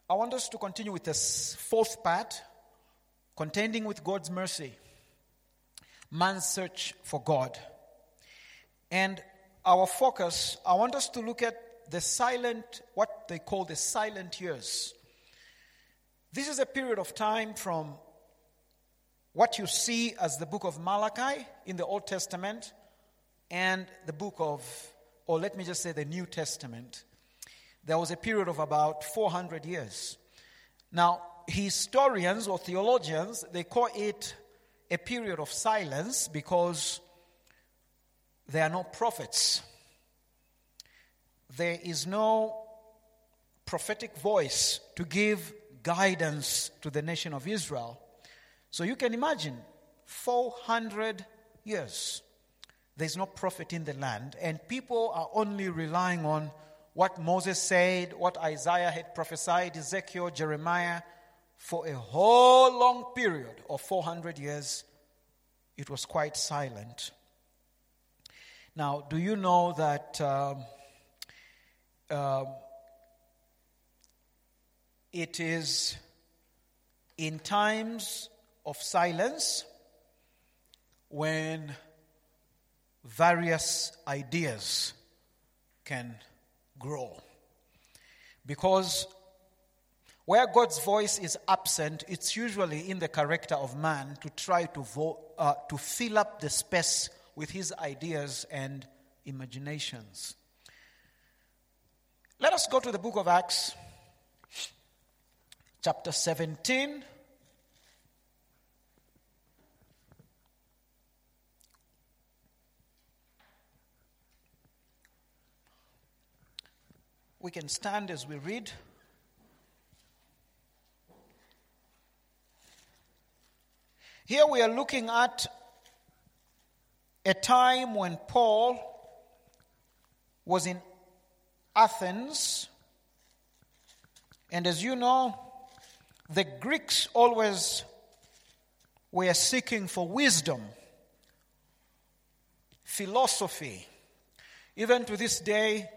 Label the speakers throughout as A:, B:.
A: I want us to continue with this fourth part, contending with God's mercy, man's search for God. And our focus, I want us to look at what they call the silent years. This is a period of time from what you see as the book of Malachi in the Old Testament and the book of, or let me just say the New Testament. There was a period of about 400 years. Now, historians or theologians, they call it a period of silence because there are no prophets. There is no prophetic voice to give guidance to the nation of Israel. So you can imagine 400 years. There's no prophet in the land, and people are only relying on what Moses said, what Isaiah had prophesied, Ezekiel, Jeremiah. For a whole long period of 400 years, it was quite silent. Now, do you know that it is in times of silence when various ideas can grow? Because where God's voice is absent, it's usually in the character of man to try to fill up the space with his ideas and imaginations. Let us go to the book of Acts, chapter 17. We can stand as we read. Here we are looking at a time when Paul was in Athens. And as you know, the Greeks always were seeking for wisdom, philosophy. Even to this day,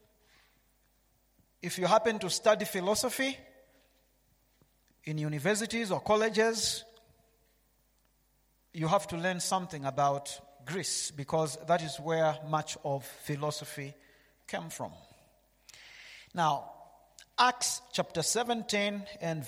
A: if you happen to study philosophy in universities or colleges, you have to learn something about Greece because that is where much of philosophy came from. Now, Acts chapter 17 and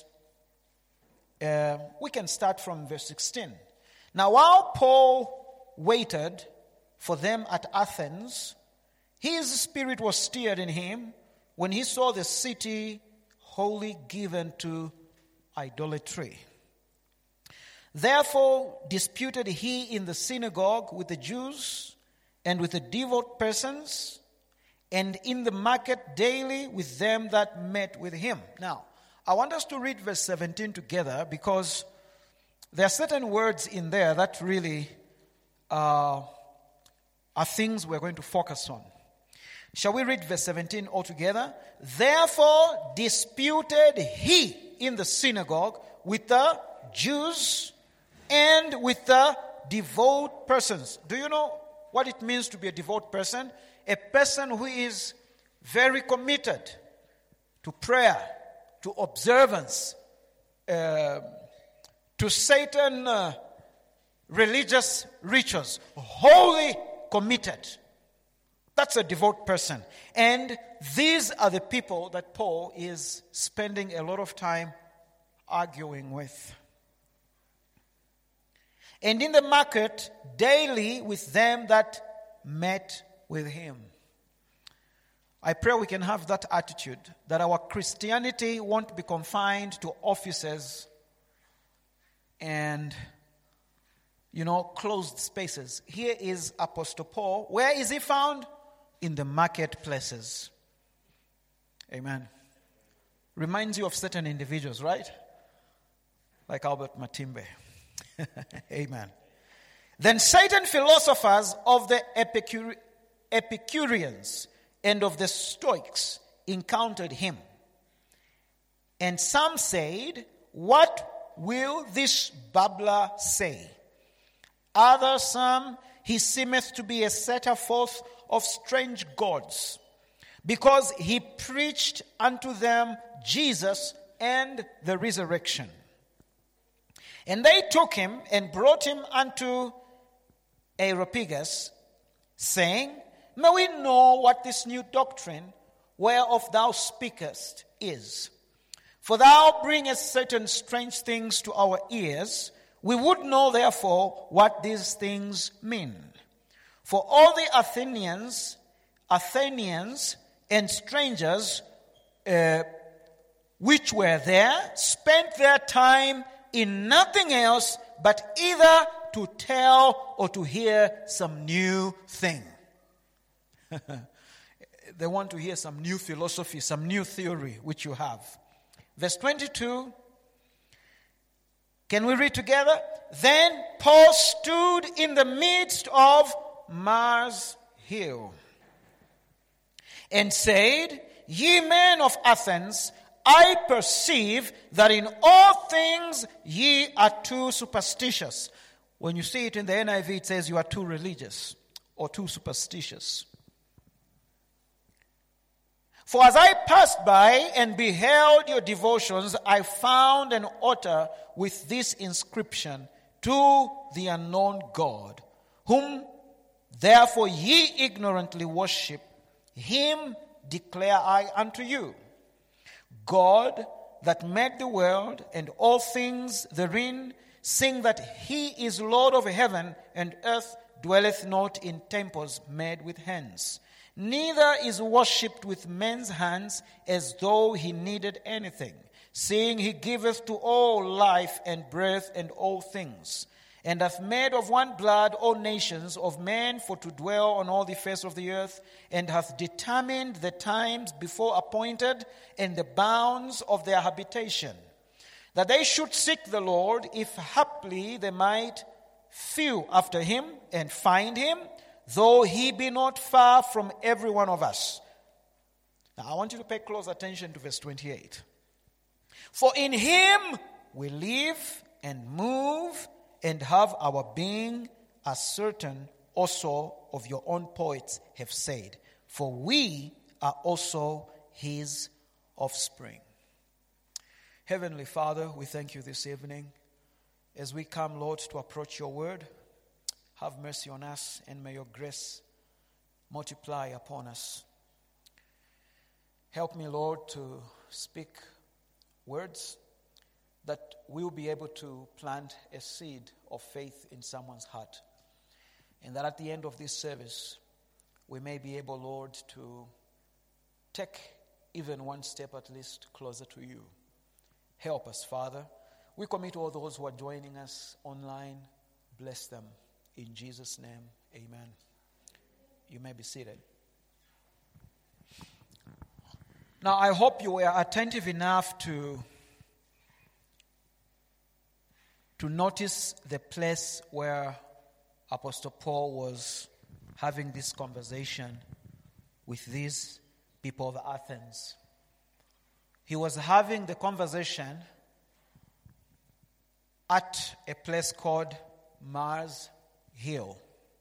A: we can start from verse 16. Now, while Paul waited for them at Athens, his spirit was stirred in him when he saw the city wholly given to idolatry. Therefore disputed he in the synagogue with the Jews and with the devout persons, and in the market daily with them that met with him. Now, I want us to read verse 17 together because there are certain words in there that really are things we're going to focus on. Shall we read verse 17 altogether? Therefore disputed he in the synagogue with the Jews and with the devout persons. Do you know what it means to be a devout person? A person who is very committed to prayer, to observance, to certain religious rituals. Wholly committed. That's a devout person. And these are the people that Paul is spending a lot of time arguing with. And in the market daily with them that met with him. I pray we can have that attitude, that our Christianity won't be confined to offices and, closed spaces. Here is Apostle Paul. Where is he found? In the marketplaces. Amen. Reminds you of certain individuals, right? Like Albert Matimbe. Amen. Then certain philosophers of the Epicureans and of the Stoics encountered him. And some said, "What will this babbler say?" Others, he seemeth to be a setter forth of strange gods. because he preached unto them Jesus and the resurrection. And they took him and brought him unto Areopagus, saying, May we know what this new doctrine whereof thou speakest is. For thou bringest certain strange things to our ears. We would know therefore what these things mean. For all the Athenians and strangers which were there spent their time in nothing else but either to tell or to hear some new thing. They want to hear some new philosophy, some new theory which you have. Verse 22. Can we read together? Then Paul stood in the midst of Mars Hill and said, Ye men of Athens, I perceive that in all things ye are too superstitious. When you see it in the NIV, it says you are too religious or too superstitious. For as I passed by and beheld your devotions, I found an altar with this inscription, To the unknown God, whom therefore ye ignorantly worship, him declare I unto you. God that made the world and all things therein, seeing that he is Lord of heaven and earth, dwelleth not in temples made with hands, neither is worshipped with men's hands as though he needed anything, seeing he giveth to all life and breath and all things, and hath made of one blood all nations of men for to dwell on all the face of the earth, and hath determined the times before appointed and the bounds of their habitation, that they should seek the Lord, if haply they might few after him and find him, though he be not far from every one of us. Now I want you to pay close attention to verse 28. For in him we live and move and have our being, as certain also of your own poets have said, for we are also his offspring. Heavenly Father, we thank you this evening as we come, Lord, to approach your word. Have mercy on us, and may your grace multiply upon us. Help me, Lord, to speak words that will be able to plant a seed of faith in someone's heart. And that at the end of this service, we may be able, Lord, to take even one step at least closer to you. Help us, Father. We commit all those who are joining us online. Bless them. In Jesus' name, amen. You may be seated. Now, I hope you were attentive enough to notice the place where Apostle Paul was having this conversation with these people of Athens. He was having the conversation at a place called Mars Hill.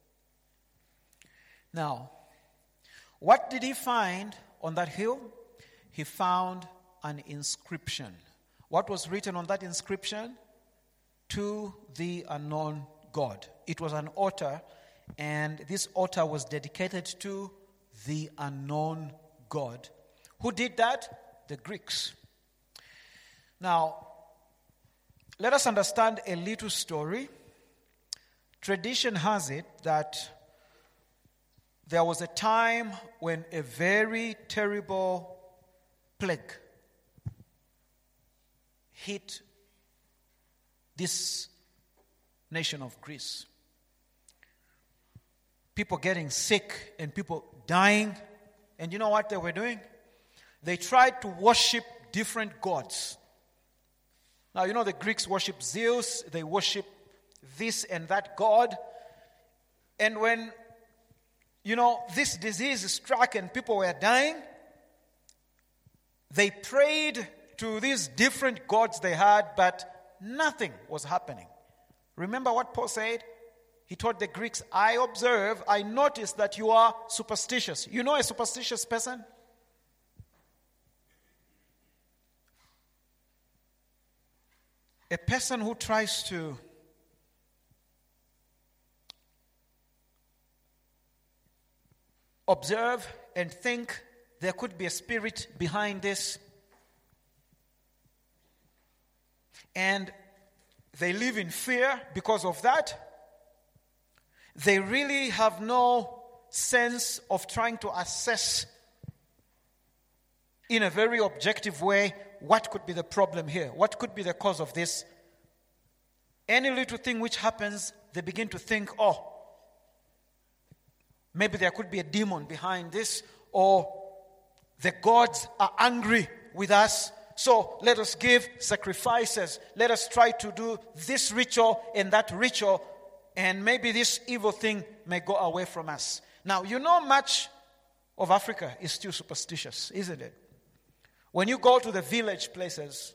A: Now, what did he find on that hill? He found an inscription. What was written on that inscription? To the unknown God. It was an altar, and this altar was dedicated to the unknown God. Who did that? The Greeks. Now, let us understand a little story. Tradition has it that there was a time when a very terrible plague hit this nation of Greece. People getting sick and people dying. And you know what they were doing? They tried to worship different gods. Now, you know the Greeks worship Zeus. They worship this and that god. And when, this disease struck and people were dying, they prayed to these different gods they had, but nothing was happening. Remember what Paul said? He told the Greeks, I noticed that you are superstitious. You know a superstitious person? a person who tries to observe and think there could be a spirit behind this, and they live in fear because of that, they really have no sense of trying to assess in a very objective way what could be the problem here, what could be the cause of this. Any little thing which happens, they begin to think, oh, maybe there could be a demon behind this, or the gods are angry with us, so let us give sacrifices. Let us try to do this ritual and that ritual, and maybe this evil thing may go away from us. Now, much of Africa is still superstitious, isn't it? When you go to the village places,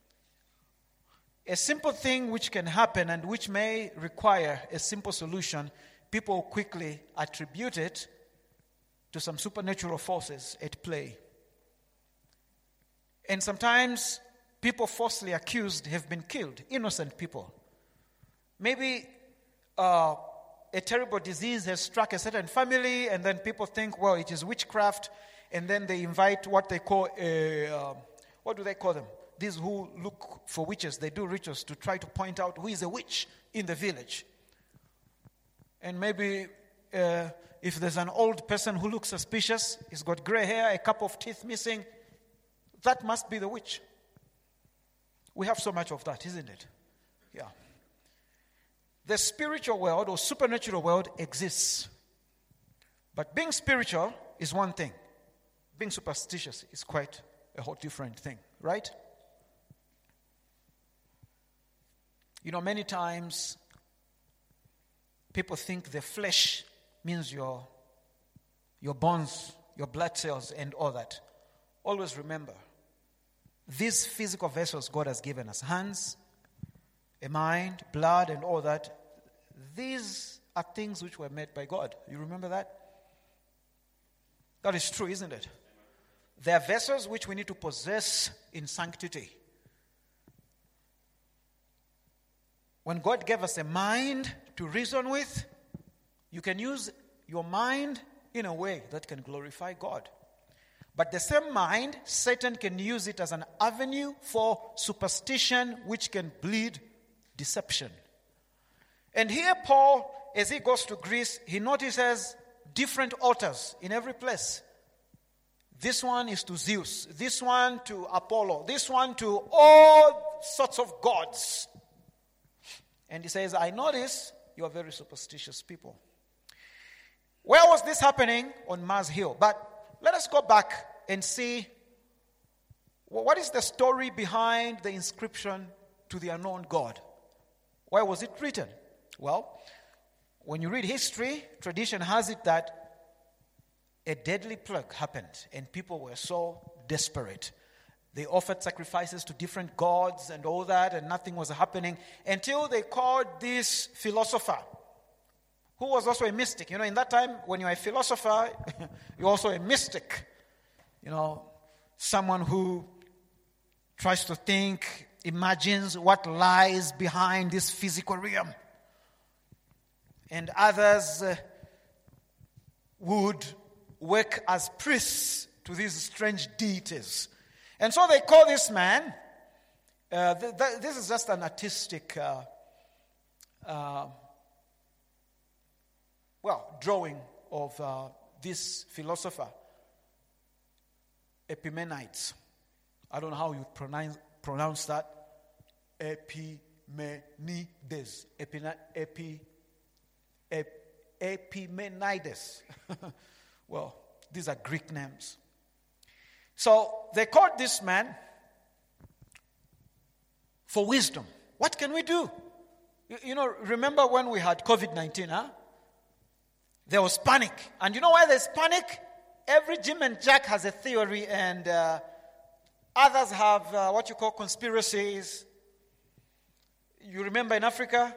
A: a simple thing which can happen and which may require a simple solution, people quickly attribute it to some supernatural forces at play. And sometimes people falsely accused have been killed, innocent people. Maybe a terrible disease has struck a certain family, and then people think, well, it is witchcraft, and then they invite what they call what do they call them? These who look for witches, they do rituals to try to point out who is a witch in the village. And maybe if there's an old person who looks suspicious, he's got gray hair, a couple of teeth missing, that must be the witch. We have so much of that, isn't it? Yeah. The spiritual world or supernatural world exists. But being spiritual is one thing. Being superstitious is quite a whole different thing, right? Many times people think the flesh means your bones, your blood cells, and all that. Always remember, these physical vessels God has given us, hands, a mind, blood, and all that, these are things which were made by God. You remember that? That is true, isn't it? They are vessels which we need to possess in sanctity. When God gave us a mind to reason with, you can use your mind in a way that can glorify God. But the same mind, Satan can use it as an avenue for superstition, which can bleed deception. And here Paul, as he goes to Greece, he notices different altars in every place. This one is to Zeus, this one to Apollo, this one to all sorts of gods. And he says, I notice you are very superstitious people. Where was this happening? On Mars Hill. But let us go back and see what is the story behind the inscription to the unknown God. Why was it written? Well, when you read history, tradition has it that a deadly plague happened and people were so desperate. They offered sacrifices to different gods and all that, and nothing was happening until they called this philosopher, who was also a mystic. In that time, when you're a philosopher, you're also a mystic. Someone who tries to think, imagines what lies behind this physical realm. And others would work as priests to these strange deities. And so they call this man, this is just an artistic drawing of this philosopher, Epimenides. I don't know how you pronounce that. Epimenides. Epimenides. Well, these are Greek names. So they called this man for wisdom. What can we do? Remember when we had COVID-19, There was panic. And you know why there's panic? Every Jim and Jack has a theory, and others have what you call conspiracies. You remember in Africa,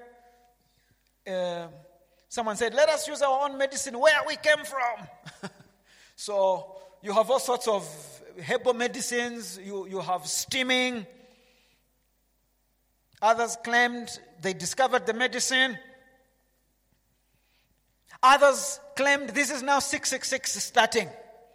A: someone said, let us use our own medicine where we came from. So you have all sorts of herbal medicines. You have steaming. Others claimed they discovered the medicine. Others claimed this is now 666 starting.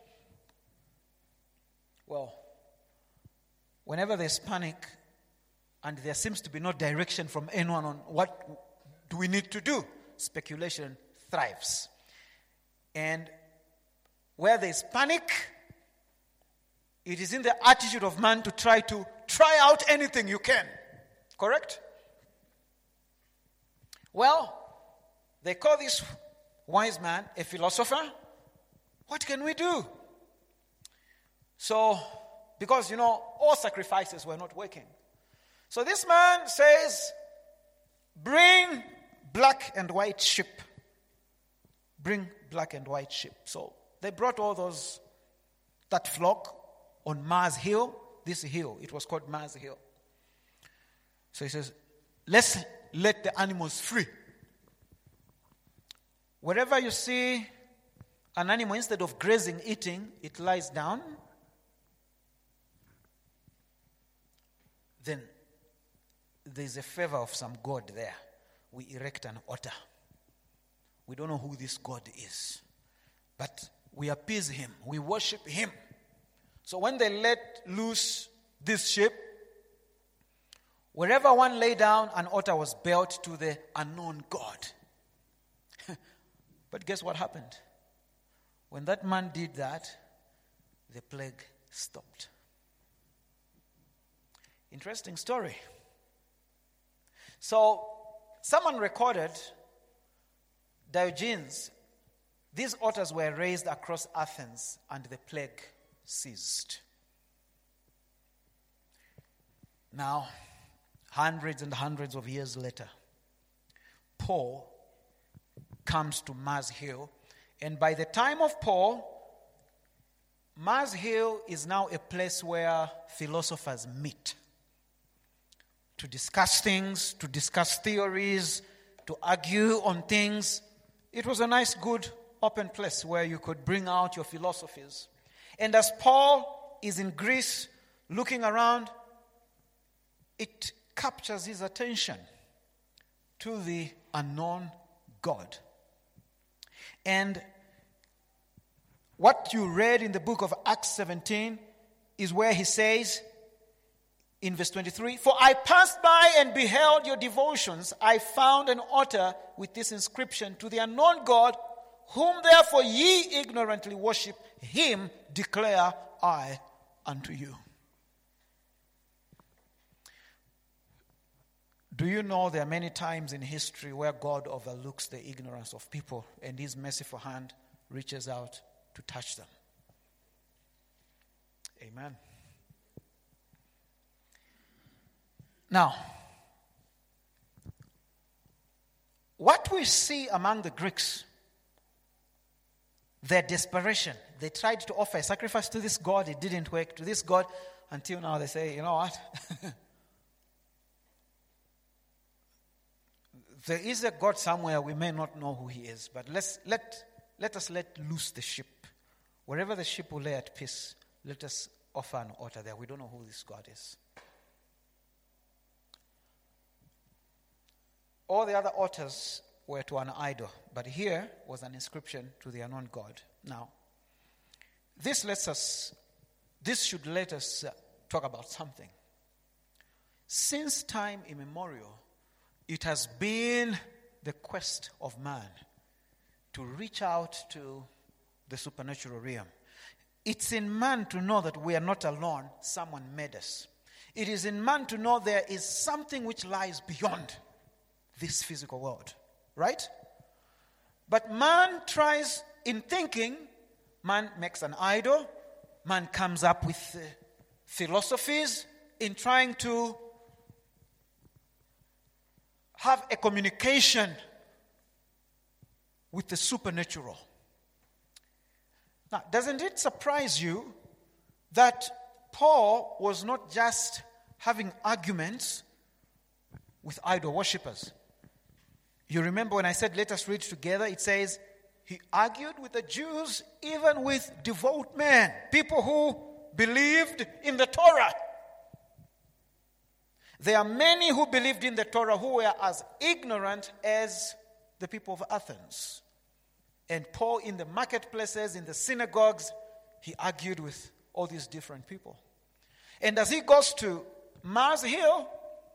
A: Well, whenever there's panic and there seems to be no direction from anyone on what do we need to do, speculation thrives. And where there's panic, it is in the attitude of man to try out anything you can. Correct? Well, they call this wise man a philosopher. What can we do? So, because, all sacrifices were not working. So this man says, bring black and white sheep. Bring black and white sheep. So they brought that flock on Mars Hill. This hill, it was called Mars Hill. So he says, let's let the animals free. Wherever you see an animal, instead of grazing, eating, it lies down. Then there's a favor of some God there. We erect an altar. We don't know who this God is, but we appease him. We worship him. So when they let loose this sheep, wherever one lay down, an altar was built to the unknown God. But guess what happened? When that man did that, the plague stopped. Interesting story. So, someone recorded Diogenes. These altars were raised across Athens and the plague ceased. Now, hundreds and hundreds of years later, Paul comes to Mars Hill, and by the time of Paul, Mars Hill is now a place where philosophers meet to discuss things, to discuss theories, to argue on things. It was a nice, good, open place where you could bring out your philosophies. And as Paul is in Greece looking around, it captures his attention to the unknown God. And what you read in the book of Acts 17 is where he says, in verse 23, "For I passed by and beheld your devotions. I found an altar with this inscription, to the unknown God, whom therefore ye ignorantly worship, him declare I unto you." Do you know there are many times in history where God overlooks the ignorance of people and his merciful hand reaches out to touch them? Amen. Now, what we see among the Greeks, their desperation. They tried to offer a sacrifice to this God. It didn't work. To this God, until now they say, you know what? There is a God somewhere. We may not know who he is, but let us let loose the sheep. Wherever the sheep will lay at peace, let us offer an altar there. We don't know who this God is. All the other altars were to an idol, but here was an inscription to the unknown God. Now, this should let us talk about something. Since time immemorial, it has been the quest of man to reach out to the supernatural realm. It's in man to know that we are not alone. Someone made us. It is in man to know there is something which lies beyond this physical world. Right? But man tries, in thinking, man makes an idol. Man comes up with philosophies in trying to have a communication with the supernatural. Now, doesn't it surprise you that Paul was not just having arguments with idol worshippers? You remember when I said, let us read together, it says, he argued with the Jews, even with devout men, people who believed in the Torah. There are many who believed in the Torah who were as ignorant as the people of Athens. And Paul, in the marketplaces, in the synagogues, he argued with all these different people. And as he goes to Mars Hill,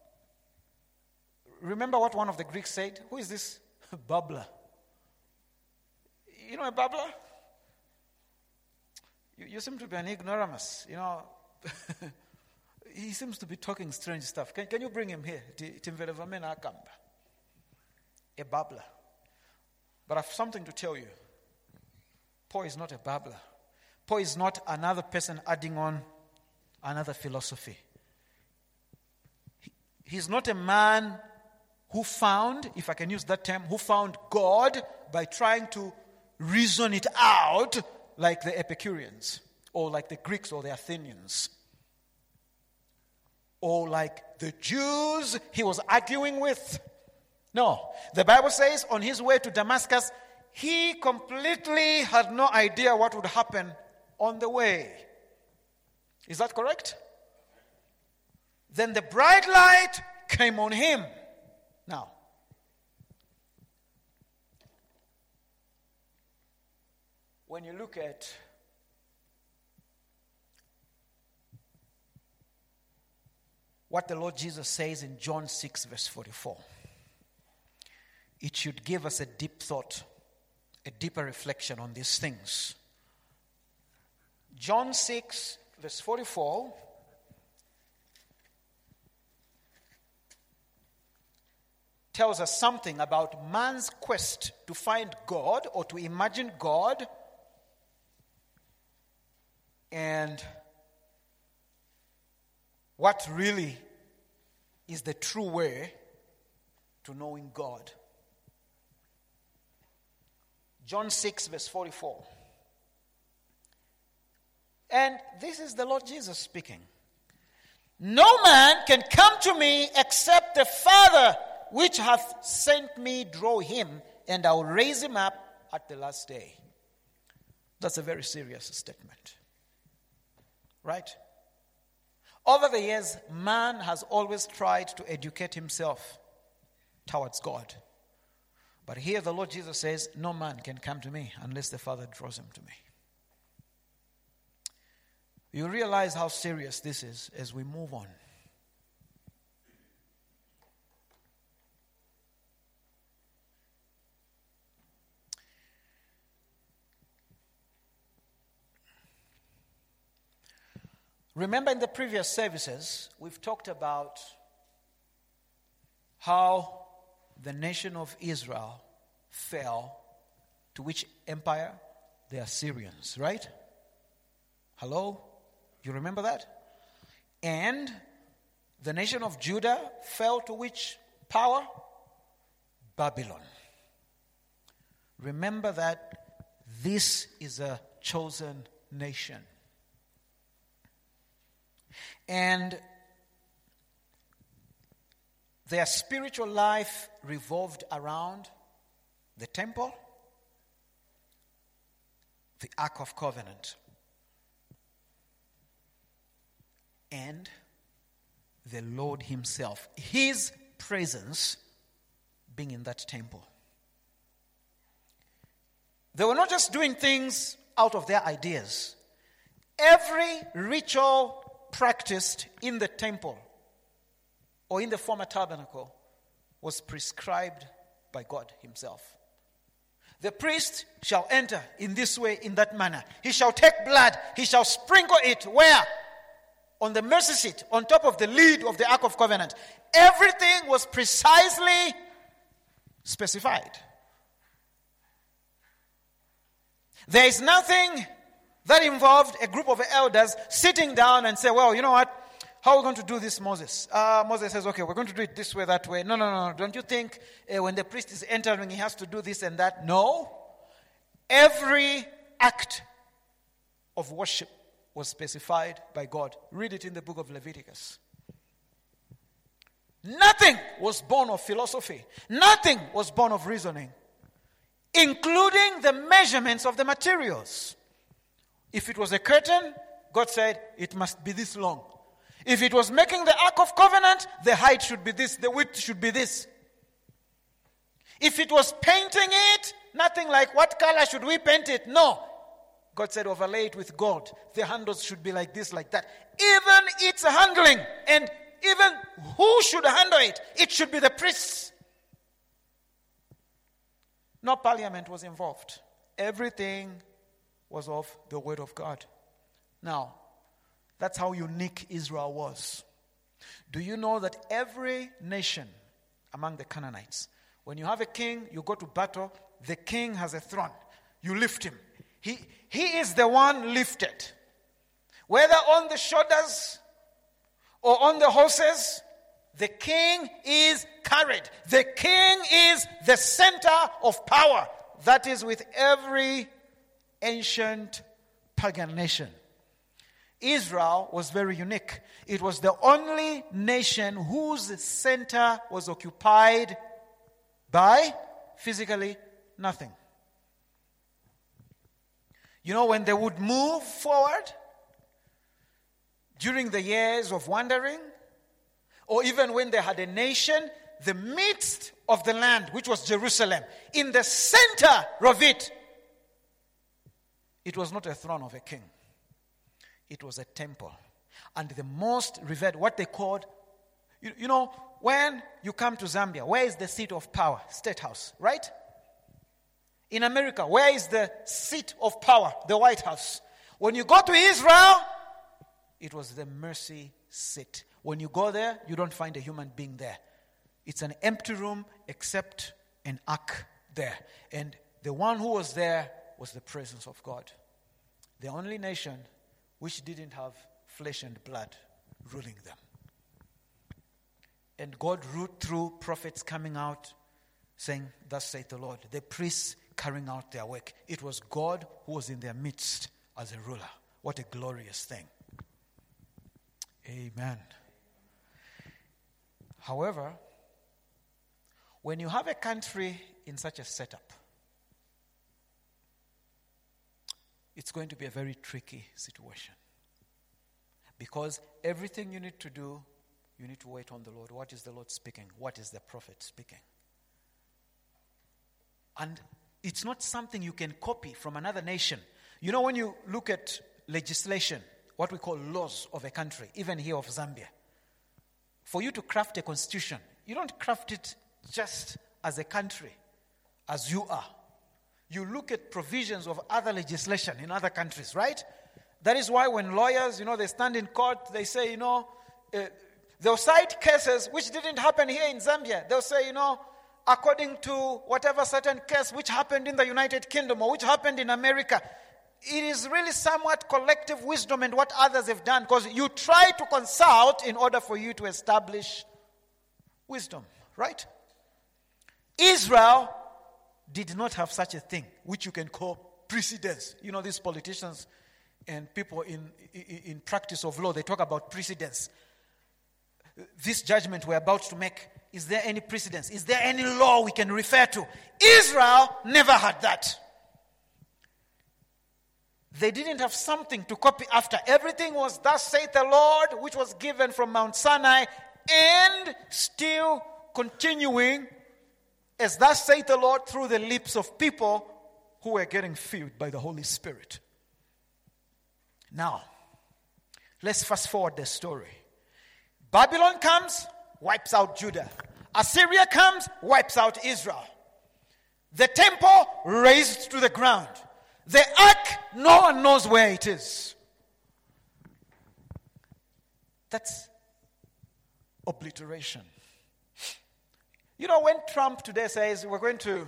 A: remember what one of the Greeks said? Who is this babbler? You know a babbler? You seem to be an ignoramus, you know. He seems to be talking strange stuff. Can you bring him here? A babbler. But I have something to tell you. Paul is not a babbler. Paul is not another person adding on another philosophy. He's not a man who found, if I can use that term, who found God by trying to reason it out like the Epicureans, or like the Greeks or the Athenians, or like the Jews he was arguing with. No, the Bible says on his way to Damascus, he completely had no idea what would happen on the way. Is that correct? Then the bright light came on him. Now, when you look at what the Lord Jesus says in John 6 verse 44, it should give us a deep thought, a deeper reflection on these things. John 6 verse 44 tells us something about man's quest to find God or to imagine God, and what really is the true way to knowing God. John 6 verse 44. And this is the Lord Jesus speaking. No man can come to me except the Father which hath sent me draw him, and I will raise him up at the last day. That's a very serious statement. Right? Over the years, man has always tried to educate himself towards God. But here the Lord Jesus says, no man can come to me unless the Father draws him to me. You realize how serious this is as we move on. Remember in the previous services, we've talked about how the nation of Israel fell to which empire? The Assyrians, right? Hello? You remember that? And the nation of Judah fell to which power? Babylon. Remember that this is a chosen nation. And their spiritual life revolved around the temple, the Ark of Covenant, and the Lord himself, his presence being in that temple. They were not just doing things out of their ideas. Every ritual practiced in the temple or in the former tabernacle was prescribed by God himself. The priest shall enter in this way, in that manner. He shall take blood. He shall sprinkle it where? On the mercy seat, on top of the lid of the Ark of Covenant. Everything was precisely specified. There is nothing that involved a group of elders sitting down and say, well, you know what? How are we going to do this, Moses? Moses says, okay, we're going to do it this way, that way. No. Don't you think when the priest is entering, he has to do this and that? No. Every act of worship was specified by God. Read it in the book of Leviticus. Nothing was born of philosophy. Nothing was born of reasoning, including the measurements of the materials. If it was a curtain, God said, it must be this long. If it was making the Ark of Covenant, the height should be this, the width should be this. If it was painting it, nothing like what color should we paint it? No. God said overlay it with gold. The handles should be like this, like that. Even its handling, and even who should handle it, it should be the priests. No parliament was involved. Everything was of the word of God. Now, that's how unique Israel was. Do you know that every nation among the Canaanites, when you have a king, you go to battle, the king has a throne. You lift him. He is the one lifted. Whether on the shoulders or on the horses, the king is carried. The king is the center of power. That is with every ancient pagan nation. Israel was very unique. It was the only nation whose center was occupied by physically nothing. You know, when they would move forward during the years of wandering, or even when they had a nation, the midst of the land, which was Jerusalem, in the center of it, it was not a throne of a king. It was a temple. And the most revered, what they called, you know, when you come to Zambia, where is the seat of power? State House, right? In America, where is the seat of power? The White House. When you go to Israel, it was the mercy seat. When you go there, you don't find a human being there. It's an empty room except an ark there. And the one who was there was the presence of God. The only nation which didn't have flesh and blood ruling them. And God ruled through prophets coming out saying, thus saith the Lord. The priests carrying out their work. It was God who was in their midst as a ruler. What a glorious thing. Amen. However, when you have a country in such a setup, it's going to be a very tricky situation. Because everything you need to do, you need to wait on the Lord. What is the Lord speaking? What is the prophet speaking? And it's not something you can copy from another nation. You know, when you look at legislation, what we call laws of a country, even here of Zambia, for you to craft a constitution, you don't craft it just as a country, as you are. You look at provisions of other legislation in other countries, right? That is why when lawyers, they stand in court, they say, they'll cite cases which didn't happen here in Zambia. They'll say, according to whatever certain case which happened in the United Kingdom or which happened in America. It is really somewhat collective wisdom and what others have done, because you try to consult in order for you to establish wisdom, right? Israel did not have such a thing, which you can call precedence. These politicians and people in practice of law, they talk about precedence. This judgment we're about to make, is there any precedence? Is there any law we can refer to? Israel never had that. They didn't have something to copy after. Everything was thus saith the Lord, which was given from Mount Sinai, and still continuing as thus saith the Lord through the lips of people who were getting filled by the Holy Spirit. Now, let's fast forward the story. Babylon comes, wipes out Judah. Assyria comes, wipes out Israel. The temple razed to the ground. The ark, no one knows where it is. That's obliteration. When Trump today says we're going to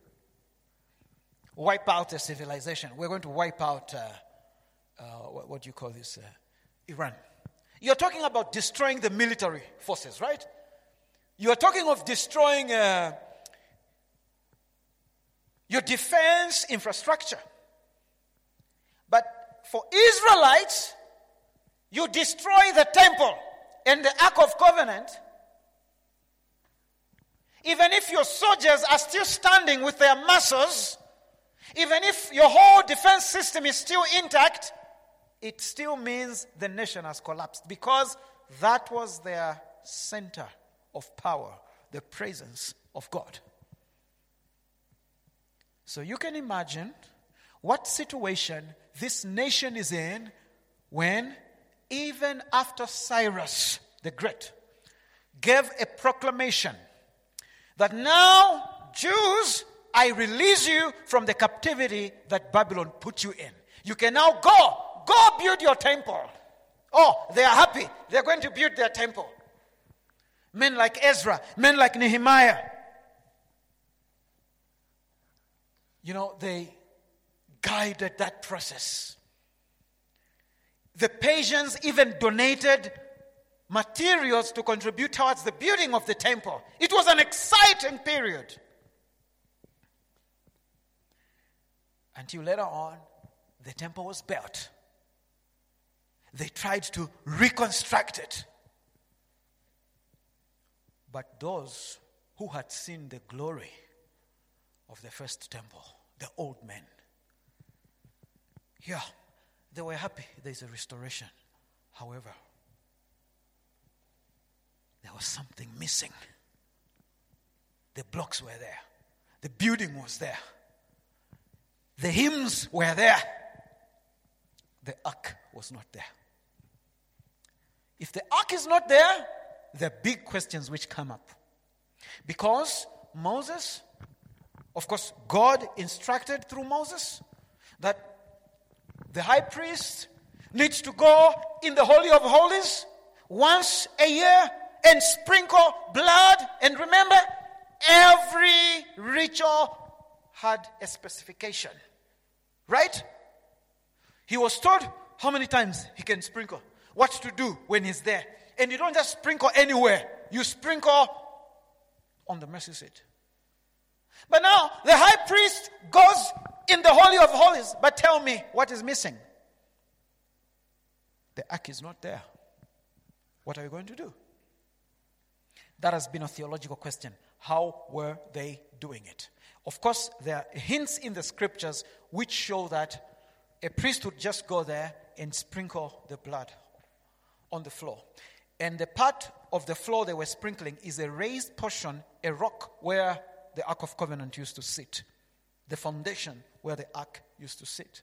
A: wipe out a civilization, we're going to wipe out, what do you call this, Iran. You're talking about destroying the military forces, right? You're talking of destroying your defense infrastructure. But for Israelites, you destroy the temple and the Ark of Covenant. Even if your soldiers are still standing with their muscles, even if your whole defense system is still intact, it still means the nation has collapsed, because that was their center of power, the presence of God. So you can imagine what situation this nation is in when, even after Cyrus the Great gave a proclamation that now, Jews, I release you from the captivity that Babylon put you in. You can now go build your temple. Oh, they are happy. They're going to build their temple. Men like Ezra, men like Nehemiah. They guided that process. The Persians even donated materials to contribute towards the building of the temple. It was an exciting period. Until later on, the temple was built. They tried to reconstruct it. But those who had seen the glory of the first temple, the old men, they were happy there's a restoration. However, there was something missing. The blocks were there. The building was there. The hymns were there. The ark was not there. If the ark is not there, there are big questions which come up. Because Moses, of course, God instructed through Moses that the high priest needs to go in the Holy of Holies once a year and sprinkle blood. And remember, every ritual had a specification. Right? He was told how many times he can sprinkle, what to do when he's there. And you don't just sprinkle anywhere. You sprinkle on the mercy seat. But now, the high priest goes in the Holy of Holies. But tell me, what is missing? The ark is not there. What are you going to do? That has been a theological question. How were they doing it? Of course, there are hints in the scriptures which show that a priest would just go there and sprinkle the blood on the floor. And the part of the floor they were sprinkling is a raised portion, a rock where the Ark of Covenant used to sit. The foundation where the Ark used to sit.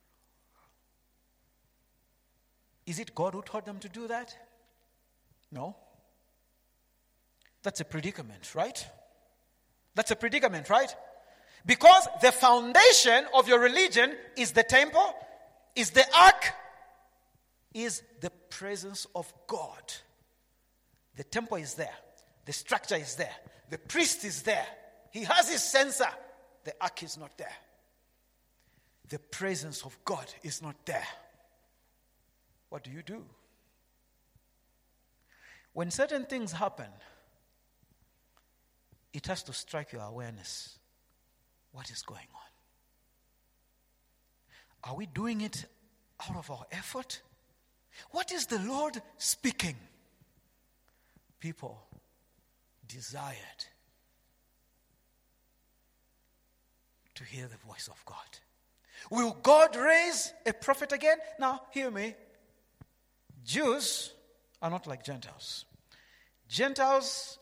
A: Is it God who taught them to do that? No. That's a predicament, right? That's a predicament, right? Because the foundation of your religion is the temple, is the ark, is the presence of God. The temple is there. The structure is there. The priest is there. He has his censer. The ark is not there. The presence of God is not there. What do you do? When certain things happen, it has to strike your awareness. What is going on? Are we doing it out of our effort? What is the Lord speaking? People desired to hear the voice of God. Will God raise a prophet again? Now, hear me. Jews are not like Gentiles. Gentiles,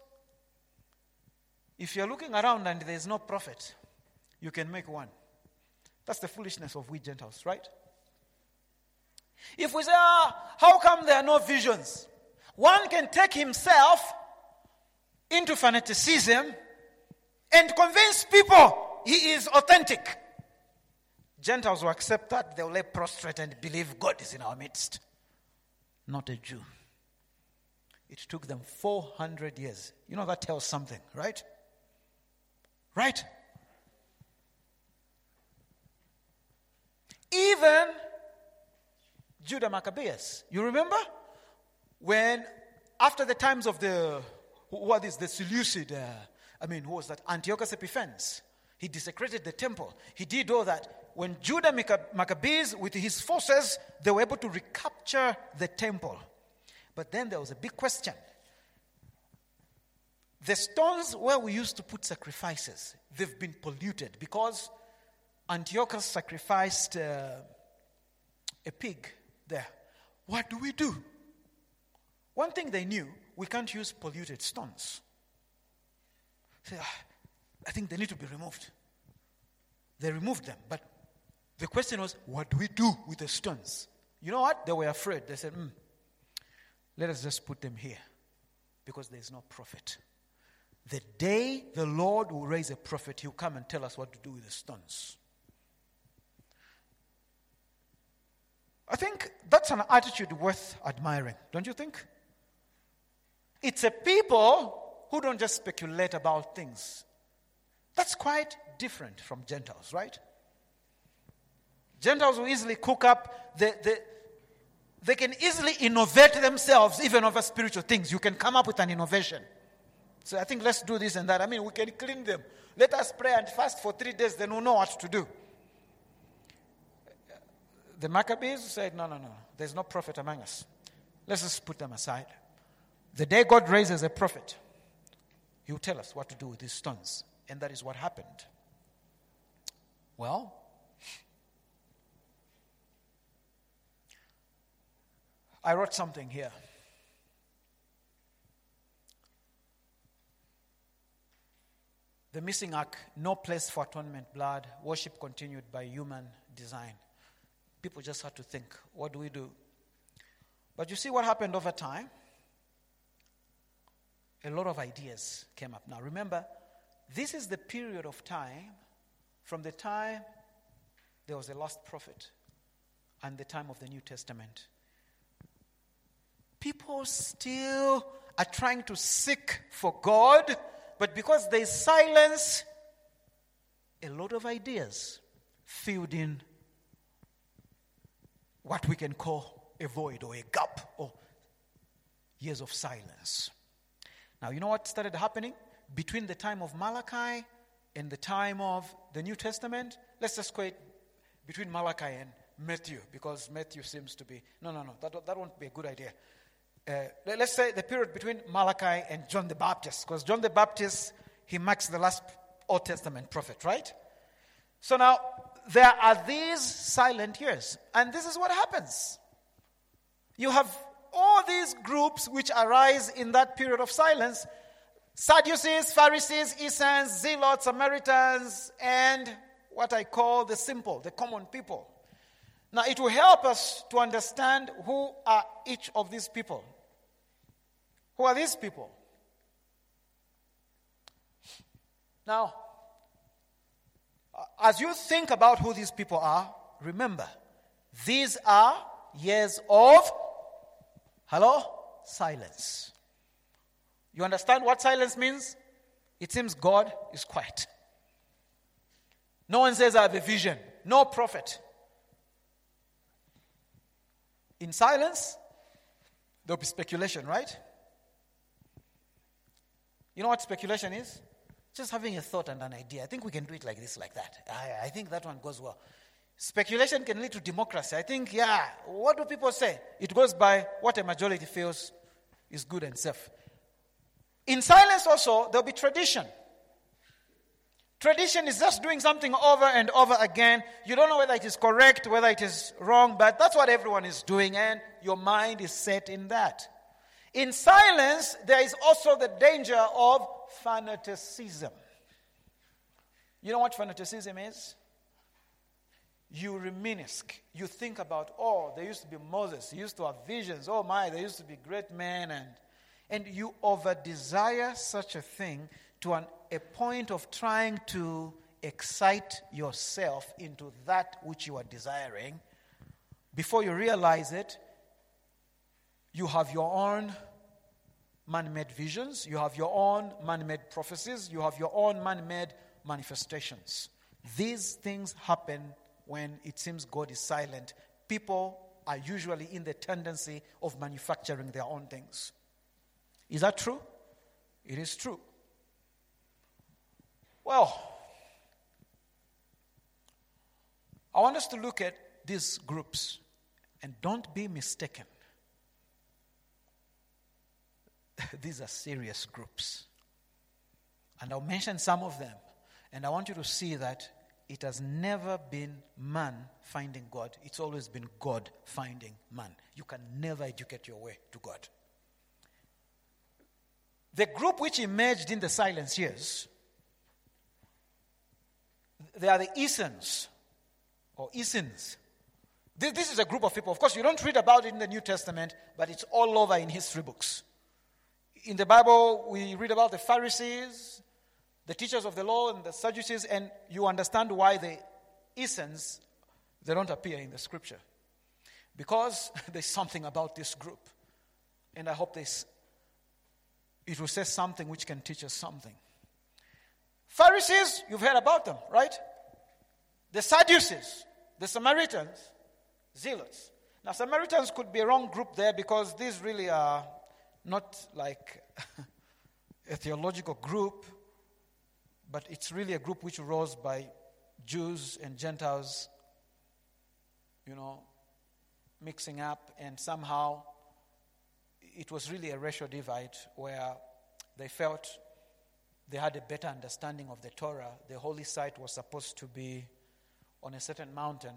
A: if you're looking around and there's no prophet, you can make one. That's the foolishness of we Gentiles, right? If we say, how come there are no visions? One can take himself into fanaticism and convince people he is authentic. Gentiles will accept that. They will lay prostrate and believe God is in our midst. Not a Jew. It took them 400 years. You know, that tells something, right? Right? Even Judah Maccabeus. You remember? When, after the times of the Seleucid, who was that? Antiochus Epiphanes. He desecrated the temple. He did all that. When Judah Maccabees, with his forces, they were able to recapture the temple. But then there was a big question. The stones where we used to put sacrifices, they've been polluted because Antiochus sacrificed a pig there. What do we do? One thing they knew, we can't use polluted stones. Say, I think they need to be removed. They removed them, but the question was, what do we do with the stones? You know what? They were afraid. They said, let us just put them here because there is no prophet. The day the Lord will raise a prophet, he'll come and tell us what to do with the stones. I think that's an attitude worth admiring, don't you think? It's a people who don't just speculate about things. That's quite different from Gentiles, right? Gentiles will easily cook up, they can easily innovate themselves even over spiritual things. You can come up with an innovation. So I think let's do this and that. I mean, we can clean them. Let us pray and fast for 3 days, then we'll know what to do. The Maccabees said, no. There's no prophet among us. Let's just put them aside. The day God raises a prophet, he will tell us what to do with these stones. And that is what happened. Well, I wrote something here. The missing ark, no place for atonement, blood, worship continued by human design. People just had to think, what do we do? But you see what happened over time? A lot of ideas came up. Now remember, this is the period of time from the time there was a lost prophet and the time of the New Testament. People still are trying to seek for God, but because there is silence, a lot of ideas filled in what we can call a void or a gap or years of silence. Now, you know what started happening between the time of Malachi and the time of the New Testament? Let's just quote between Malachi and Matthew, because Matthew seems to be... No, that won't be a good idea. Let's say the period between Malachi and John the Baptist, because John the Baptist, he marks the last Old Testament prophet, right? So now, there are these silent years, and this is what happens. You have all these groups which arise in that period of silence: Sadducees, Pharisees, Essenes, Zealots, Samaritans, and what I call the simple, the common people. Now, it will help us to understand who are each of these people. Who are these people? Now, as you think about who these people are, remember, these are years of, silence. You understand what silence means? It seems God is quiet. No one says, I have a vision. No prophet. In silence, there'll be speculation, right? You know what speculation is? Just having a thought and an idea. I think we can do it like this, like that. I think that one goes well. Speculation can lead to democracy. I think, what do people say? It goes by what a majority feels is good and safe. In silence also, there'll be tradition. Tradition is just doing something over and over again. You don't know whether it is correct, whether it is wrong, but that's what everyone is doing, and your mind is set in that. In silence, there is also the danger of fanaticism. You know what fanaticism is? You reminisce. You think about, there used to be Moses. He used to have visions. Oh my, there used to be great men. And you over-desire such a thing to a point of trying to excite yourself into that which you are desiring. Before you realize it, you have your own man-made visions, you have your own man-made prophecies, you have your own man-made manifestations. These things happen when it seems God is silent. People are usually in the tendency of manufacturing their own things. Is that true? It is true. Well, I want us to look at these groups, and don't be mistaken. These are serious groups. And I'll mention some of them. And I want you to see that it has never been man finding God. It's always been God finding man. You can never educate your way to God. The group which emerged in the silent years, they are the Essenes, or Essenes. This is a group of people. Of course, you don't read about it in the New Testament, but it's all over in history books. In the Bible, we read about the Pharisees, the teachers of the law, and the Sadducees, and you understand why the Essenes, they don't appear in the scripture. Because there's something about this group. And I hope it will say something which can teach us something. Pharisees, you've heard about them, right? The Sadducees, the Samaritans, Zealots. Now, Samaritans could be a wrong group there because these really are not like a theological group, but it's really a group which rose by Jews and Gentiles, mixing up, and somehow it was really a racial divide where they felt they had a better understanding of the Torah. The holy site was supposed to be on a certain mountain.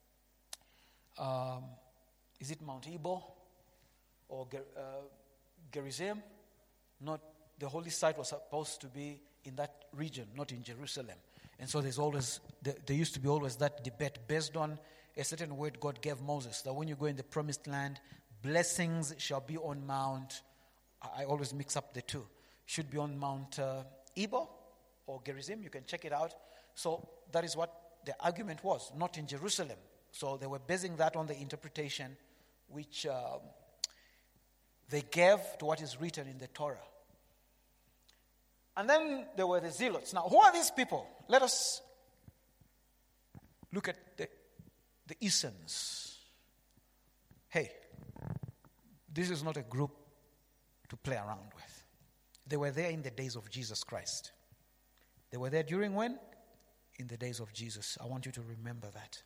A: Is it Mount Ebal or Gerizim? Not, the holy site was supposed to be in that region, not in Jerusalem. And so there used to be always that debate based on a certain word God gave Moses, that when you go in the promised land, blessings shall be on Mount, I always mix up the two, should be on Mount Ebal or Gerizim. You can check it out. So that is what the argument was, not in Jerusalem. So they were basing that on the interpretation which they gave to what is written in the Torah. And then there were the Zealots. Now, who are these people? Let us look at the Essenes. Hey, this is not a group to play around with. They were there in the days of Jesus Christ. They were there during when? In the days of Jesus. I want you to remember that.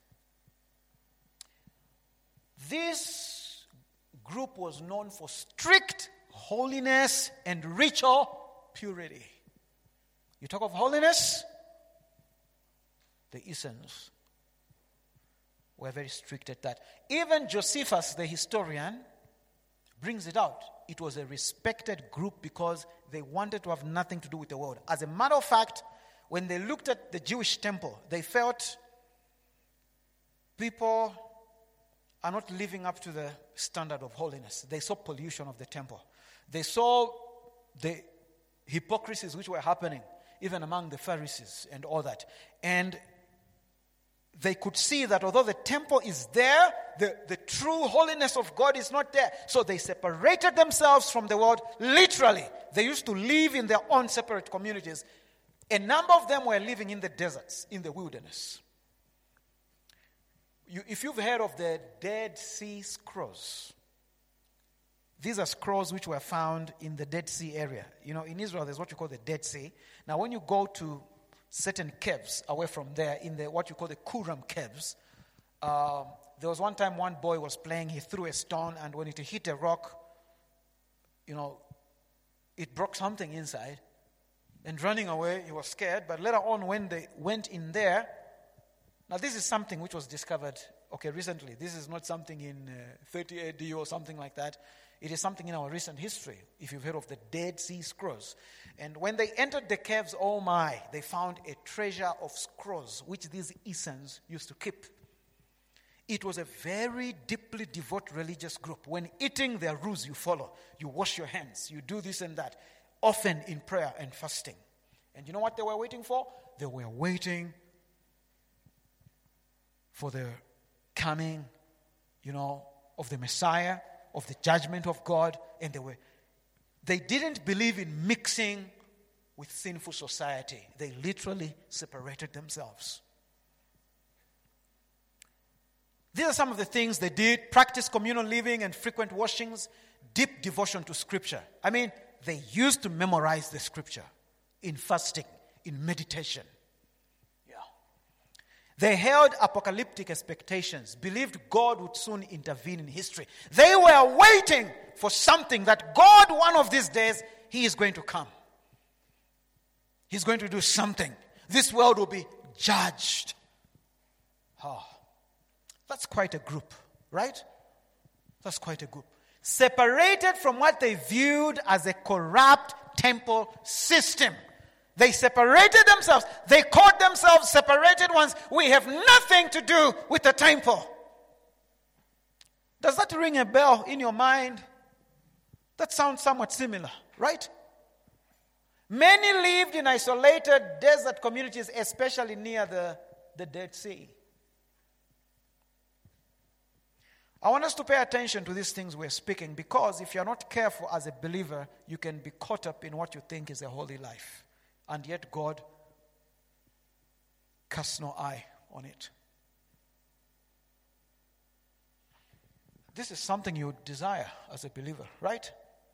A: This group was known for strict holiness and ritual purity. You talk of holiness, the Essenes were very strict at that. Even Josephus, the historian, brings it out. It was a respected group because they wanted to have nothing to do with the world. As a matter of fact, when they looked at the Jewish temple, they felt people are not living up to the standard of holiness. They saw pollution of the temple. They saw the hypocrisies which were happening even among the Pharisees and all that. And they could see that although the temple is there, the true holiness of God is not there. So they separated themselves from the world. Literally, they used to live in their own separate communities. A number of them were living in the deserts, in the wilderness. If you've heard of the Dead Sea Scrolls, these are scrolls which were found in the Dead Sea area. In Israel, there's what you call the Dead Sea. Now, when you go to certain caves away from there, in what you call the Qumran caves, there was one time one boy was playing, he threw a stone, and when it hit a rock, it broke something inside. And running away, he was scared. But later on, when they went in there, now this is something which was discovered, recently. This is not something in 30 AD or something like that. It is something in our recent history, if you've heard of the Dead Sea Scrolls. And when they entered the caves, they found a treasure of scrolls, which these Essenes used to keep. It was a very deeply devout religious group. When eating, there are rules you follow. You wash your hands, you do this and that, often in prayer and fasting. And you know what they were waiting for? They were waiting for the coming, of the Messiah, of the judgment of God, and they didn't believe in mixing with sinful society. They literally separated themselves. These are some of the things they did: practice communal living and frequent washings, deep devotion to Scripture. They used to memorize the Scripture in fasting, in meditation. They held apocalyptic expectations, believed God would soon intervene in history. They were waiting for something that God, one of these days, He is going to come. He's going to do something. This world will be judged. That's quite a group, right? That's quite a group. Separated from what they viewed as a corrupt, temple system. They separated themselves. They called themselves separated ones. We have nothing to do with the temple. Does that ring a bell in your mind? That sounds somewhat similar, right? Many lived in isolated desert communities, especially near the Dead Sea. I want us to pay attention to these things we're speaking, because if you're not careful as a believer, you can be caught up in what you think is a holy life. And yet God casts no eye on it. This is something you would desire as a believer, right?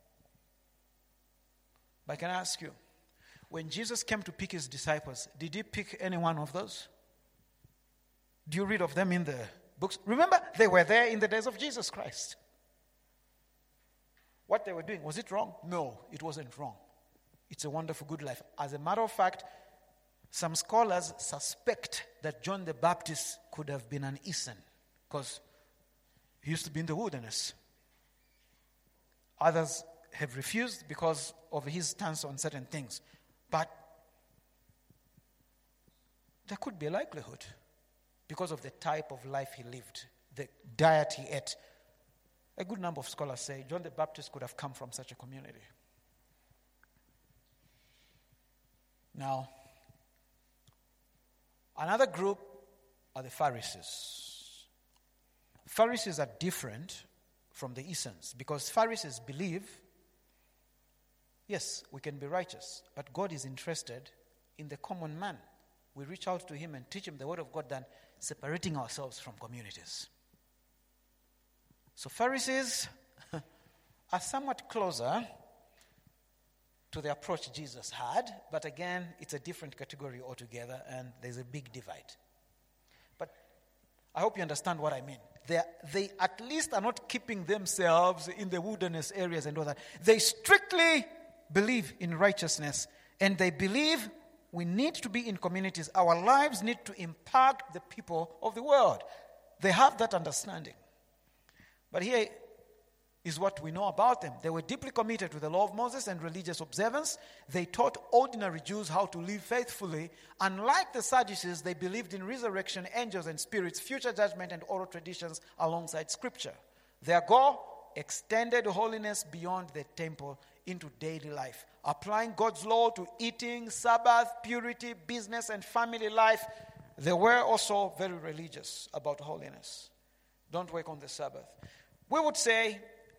A: But can I ask you, when Jesus came to pick his disciples, did he pick any one of those? Do you read of them in the books? Remember, they were there in the days of Jesus Christ. What they were doing, was it wrong? No, it wasn't wrong. It's a wonderful good life. As a matter of fact, some scholars suspect that John the Baptist could have been an Eason, because he used to be in the wilderness. Others have refused because of his stance on certain things. But there could be a likelihood because of the type of life he lived, the diet he ate. A good number of scholars say John the Baptist could have come from such a community. Now, another group are the Pharisees. Pharisees are different from the Essenes, because Pharisees believe, yes, we can be righteous, but God is interested in the common man. We reach out to him and teach him the word of God than separating ourselves from communities. So Pharisees are somewhat closer to the approach Jesus had, but again, it's a different category altogether, and there's a big divide. But I hope you understand what I mean. They at least are not keeping themselves in the wilderness areas and all that. They strictly believe in righteousness, and they believe we need to be in communities. Our lives need to impact the people of the world. They have that understanding. But here is what we know about them. They were deeply committed to the law of Moses and religious observance. They taught ordinary Jews how to live faithfully. Unlike the Sadducees, they believed in resurrection, angels and spirits, future judgment, and oral traditions alongside Scripture. Their goal, extended holiness beyond the temple into daily life, applying God's law to eating, Sabbath, purity, business, and family life. They were also very religious about holiness. Don't work on the Sabbath. We would say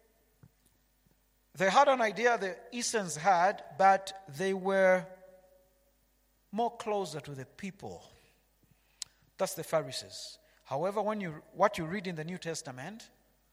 A: they had an idea the Essenes had, but they were more closer to the people. That's the Pharisees. However, what you read in the New Testament,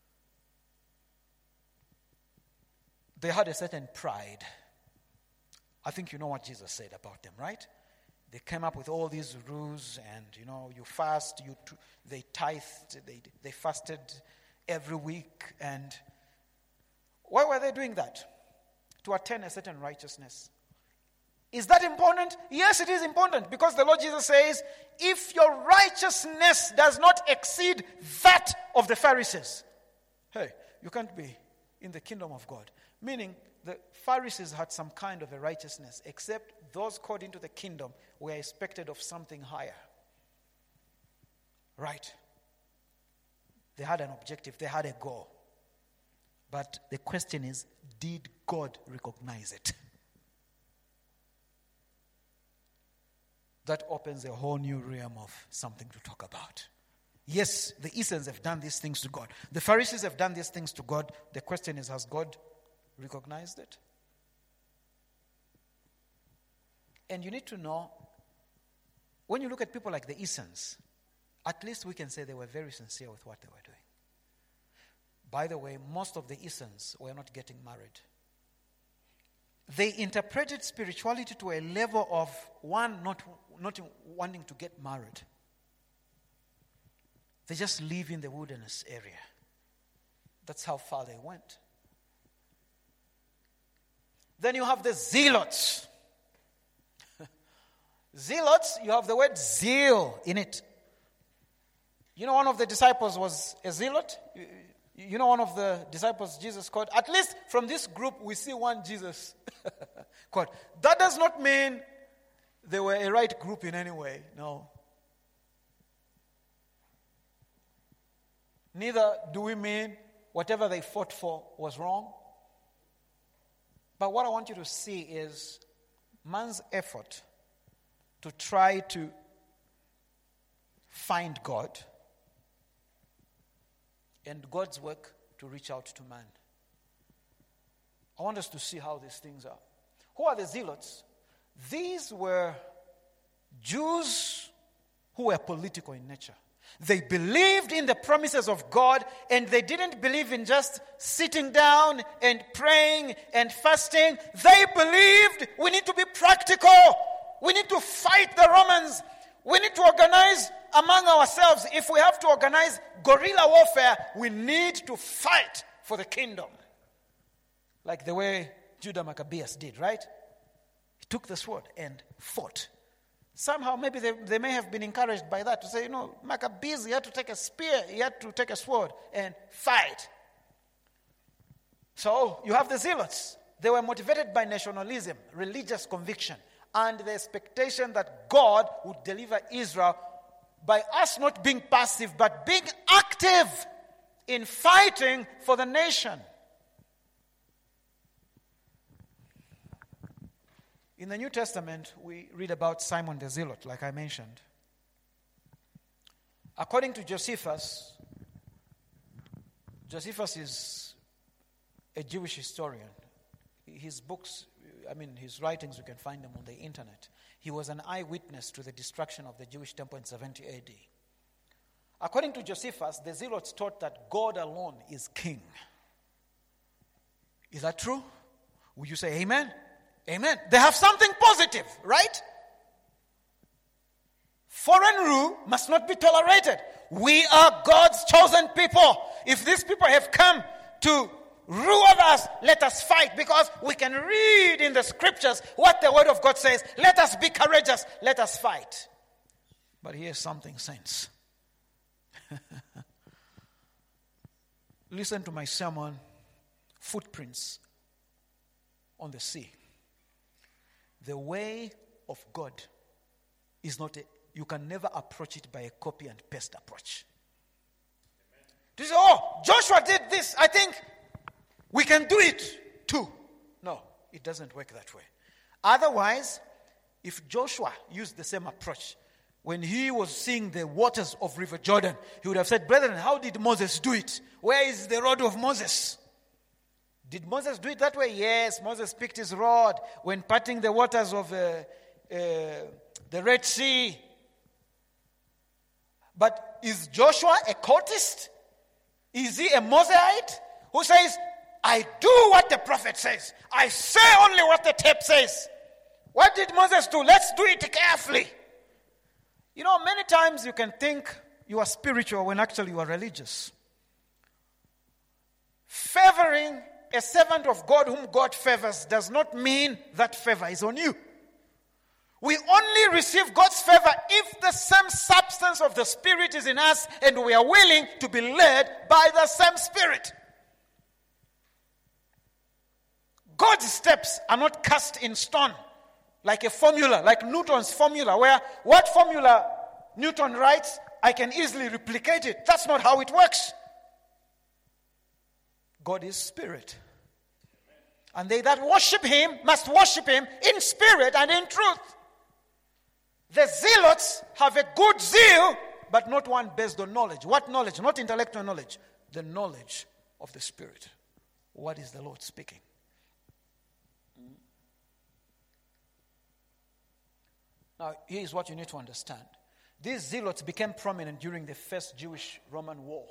A: they had a certain pride. I think you know what Jesus said about them, right? They came up with all these rules, and you fast, they tithed, they fasted every week, and why were they doing that? To attain a certain righteousness. Is that important? Yes, it is important, because the Lord Jesus says, if your righteousness does not exceed that of the Pharisees, hey, you can't be in the kingdom of God. Meaning, the Pharisees had some kind of a righteousness, except those called into the kingdom were expected of something higher. Right? They had an objective, they had a goal. But the question is, did God recognize it? That opens a whole new realm of something to talk about. Yes, the Essenes have done these things to God. The Pharisees have done these things to God. The question is, has God recognized it? And you need to know, when you look at people like the Essenes, at least we can say they were very sincere with what they were doing. By the way, most of the Essenes were not getting married. They interpreted spirituality to a level of one not wanting to get married. They just live in the wilderness area. That's how far they went. Then you have the zealots. Zealots, you have the word zeal in it. One of the disciples was a zealot. One of the disciples Jesus called. At least from this group, we see one Jesus God. That does not mean they were a right group in any way. No. Neither do we mean whatever they fought for was wrong. But what I want you to see is man's effort to try to find God and God's work to reach out to man. I want us to see how these things are. Who are the zealots? These were Jews who were political in nature. They believed in the promises of God, and they didn't believe in just sitting down and praying and fasting. They believed we need to be practical. We need to fight the Romans. We need to organize among ourselves. If we have to organize guerrilla warfare, we need to fight for the kingdom. Like the way Judah Maccabeus did, right? He took the sword and fought. Somehow, maybe they may have been encouraged by that to say, Maccabees, he had to take a spear, he had to take a sword and fight. So, you have the zealots. They were motivated by nationalism, religious conviction, and the expectation that God would deliver Israel by us not being passive, but being active in fighting for the nation. In the New Testament, we read about Simon the Zealot, like I mentioned. According to Josephus is a Jewish historian. His books, his writings, you can find them on the internet. He was an eyewitness to the destruction of the Jewish temple in 70 AD. According to Josephus, the Zealots taught that God alone is king. Is that true? Would you say amen? Amen. They have something positive, right? Foreign rule must not be tolerated. We are God's chosen people. If these people have come to rule over us, let us fight, because we can read in the scriptures what the word of God says. Let us be courageous. Let us fight. But here's something, saints. Listen to my sermon, Footprints on the Sea. The way of God is not you can never approach it by a copy and paste approach. You say, Joshua did this, I think we can do it too. No, it doesn't work that way. Otherwise, if Joshua used the same approach, when he was seeing the waters of River Jordan, he would have said, brethren, how did Moses do it? Where is the rod of Moses? Did Moses do it that way? Yes, Moses picked his rod when parting the waters of the Red Sea. But is Joshua a cultist? Is he a Mosaite who says, I do what the prophet says. I say only what the tape says. What did Moses do? Let's do it carefully. Many times you can think you are spiritual when actually you are religious. Favoring a servant of God whom God favors does not mean that favor is on you. We only receive God's favor if the same substance of the Spirit is in us and we are willing to be led by the same Spirit. God's steps are not cast in stone like a formula, like Newton's formula, where what formula Newton writes, I can easily replicate it. That's not how it works. God is spirit. And they that worship him must worship him in spirit and in truth. The zealots have a good zeal, but not one based on knowledge. What knowledge? Not intellectual knowledge. The knowledge of the Spirit. What is the Lord speaking? Now, here's what you need to understand. These zealots became prominent during the first Jewish-Roman war.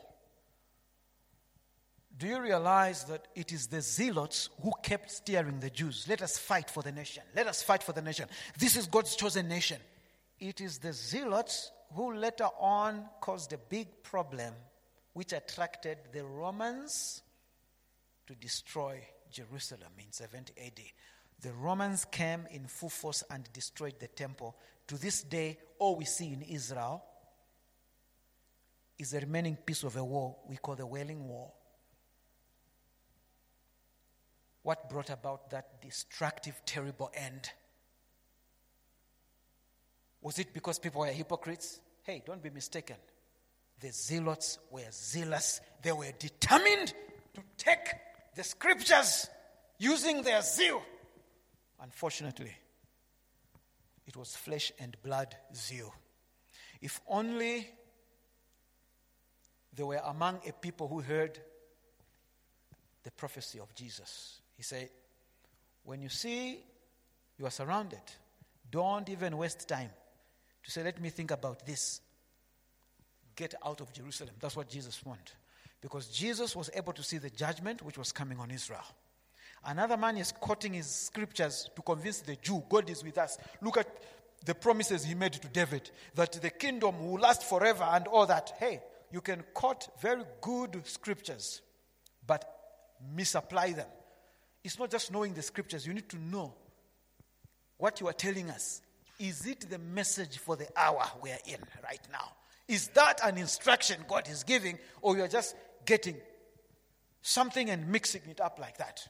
A: Do you realize that it is the zealots who kept steering the Jews? Let us fight for the nation. Let us fight for the nation. This is God's chosen nation. It is the zealots who later on caused a big problem which attracted the Romans to destroy Jerusalem in 70 AD. The Romans came in full force and destroyed the temple. To this day, all we see in Israel is the remaining piece of a wall we call the Wailing Wall. what brought about that destructive, terrible end? Was it because people were hypocrites? Hey, don't be mistaken. The zealots were zealous. They were determined to take the scriptures using their zeal. Unfortunately, it was flesh and blood zeal. If only they were among a people who heard the prophecy of Jesus. He said, when you see you are surrounded, don't even waste time to say, let me think about this. Get out of Jerusalem. That's what Jesus wanted. Because Jesus was able to see the judgment which was coming on Israel. Another man is quoting his scriptures to convince the Jew, God is with us. Look at the promises he made to David, that the kingdom will last forever and all that. Hey, you can quote very good scriptures, but misapply them. It's not just knowing the scriptures. You need to know what you are telling us. Is it the message for the hour we are in right now? Is that an instruction God is giving, or you are just getting something and mixing it up like that?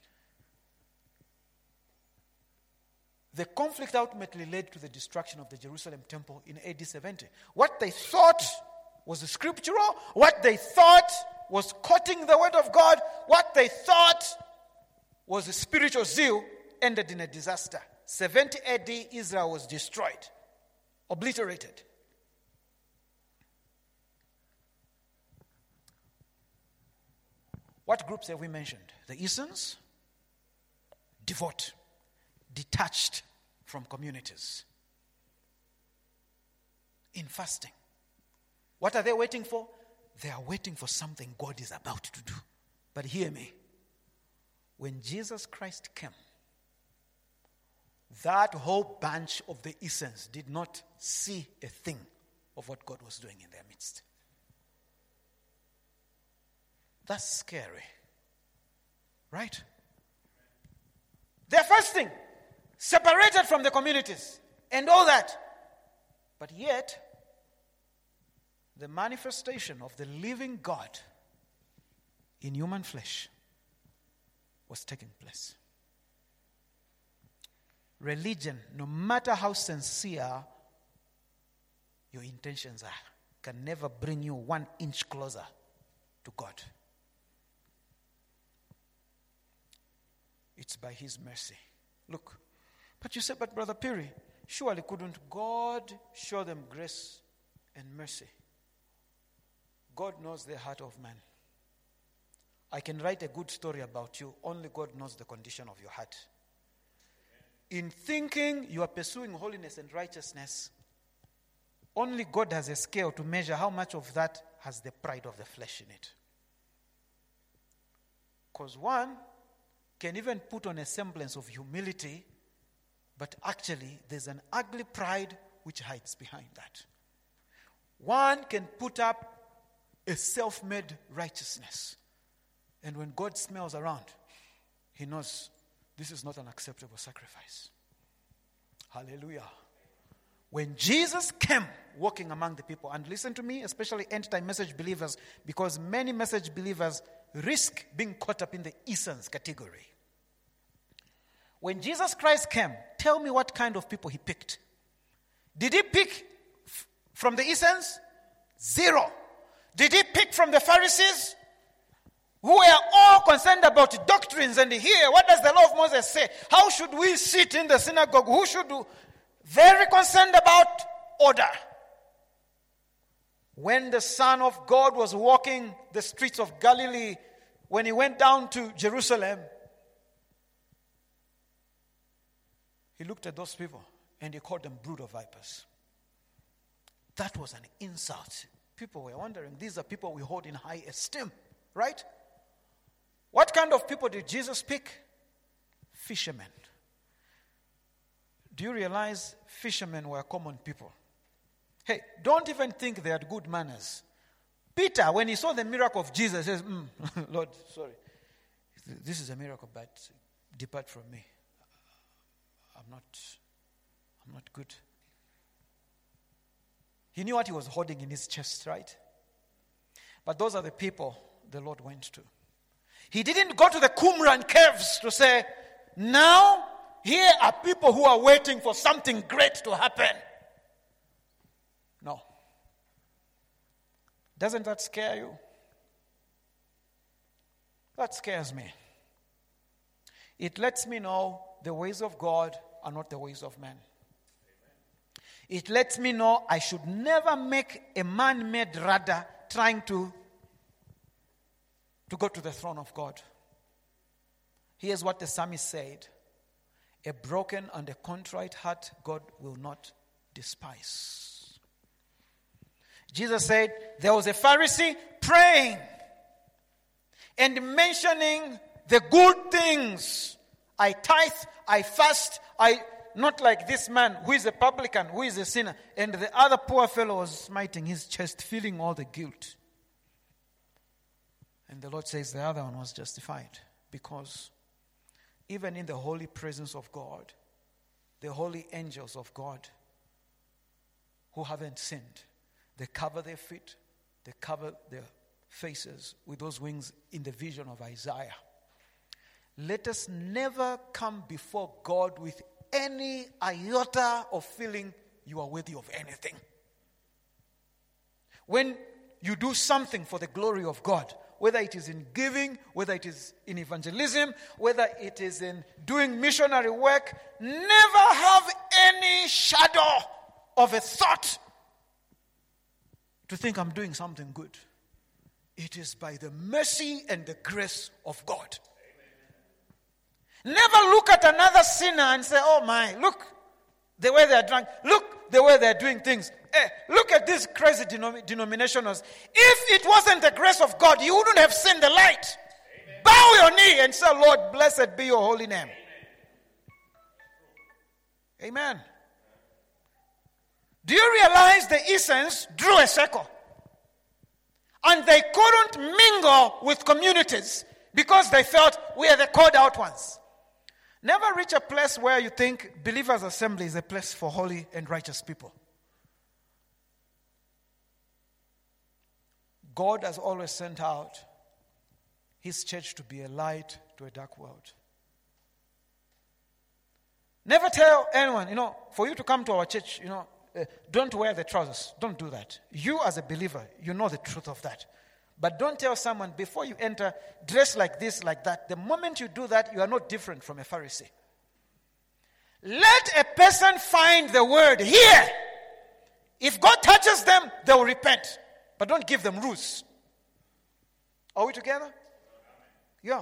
A: The conflict ultimately led to the destruction of the Jerusalem temple in AD 70. What they thought was scriptural, what they thought was quoting the word of God, what they thought was a spiritual zeal, ended in a disaster. 70 AD, Israel was destroyed, obliterated. What groups have we mentioned? The Essenes, devout, detached from communities, in fasting. What are they waiting for? They are waiting for something God is about to do. But hear me. When Jesus Christ came, that whole bunch of the Essenes did not see a thing of what God was doing in their midst. That's scary. Right? They're fasting, separated from the communities and all that. But yet, the manifestation of the living God in human flesh was taking place. Religion, no matter how sincere your intentions are, can never bring you 1 inch closer to God. It's by His mercy. Look, but you said, but Brother Piri, surely couldn't God show them grace and mercy? God knows the heart of man. I can write a good story about you. Only God knows the condition of your heart. In thinking you are pursuing holiness and righteousness, only God has a scale to measure how much of that has the pride of the flesh in it. Because one can even put on a semblance of humility, but actually there's an ugly pride which hides behind that. One can put up a self-made righteousness, and when God smells around, He knows this is not an acceptable sacrifice. Hallelujah. When Jesus came walking among the people, and listen to me, especially end-time message believers, because many message believers risk being caught up in the Essenes category. When Jesus Christ came, tell me what kind of people He picked. Did He pick from the Essenes? Zero. Did He pick from the Pharisees, who were all concerned about doctrines? And here, what does the law of Moses say? How should we sit in the synagogue? Who should do? Very concerned about order. When the Son of God was walking the streets of Galilee, when He went down to Jerusalem, He looked at those people and He called them brood of vipers. That was an insult. People were wondering, these are people we hold in high esteem, right? What kind of people did Jesus pick? Fishermen. Do you realize fishermen were common people? Hey, don't even think they had good manners. Peter, when he saw the miracle of Jesus, says, Lord, sorry. This is a miracle, but depart from me. I'm not good. He knew what he was holding in his chest, right? But those are the people the Lord went to. He didn't go to the Qumran caves to say, now here are people who are waiting for something great to happen. No. Doesn't that scare you? That scares me. It lets me know the ways of God are not the ways of man. It lets me know I should never make a man-made rudder trying to go to the throne of God. Here's what the psalmist said. A broken and a contrite heart God will not despise. Jesus said there was a Pharisee praying and mentioning the good things. I tithe, I fast, not like this man who is a publican, who is a sinner. And the other poor fellow was smiting his chest, feeling all the guilt. And the Lord says the other one was justified. Because even in the holy presence of God, the holy angels of God who haven't sinned, they cover their feet, they cover their faces with those wings in the vision of Isaiah. Let us never come before God with any iota of feeling you are worthy of anything. When you do something for the glory of God, whether it is in giving, whether it is in evangelism, whether it is in doing missionary work, never have any shadow of a thought to think I'm doing something good. It is by the mercy and the grace of God. Never look at another sinner and say, oh my, look the way they are drunk. Look the way they are doing things. Look at these crazy denominationals. If it wasn't the grace of God, you wouldn't have seen the light. Amen. Bow your knee and say, Lord, blessed be your holy name. Amen. Amen. Do you realize the Essenes drew a circle? And they couldn't mingle with communities because they felt we are the called out ones. Never reach a place where you think believers' assembly is a place for holy and righteous people. God has always sent out his church to be a light to a dark world. Never tell anyone, for you to come to our church, don't wear the trousers. Don't do that. You as a believer, you know the truth of that. But don't tell someone, before you enter, dress like this, like that. The moment you do that, you are not different from a Pharisee. Let a person find the word here. If God touches them, they will repent. But don't give them rules. Are we together? Yeah.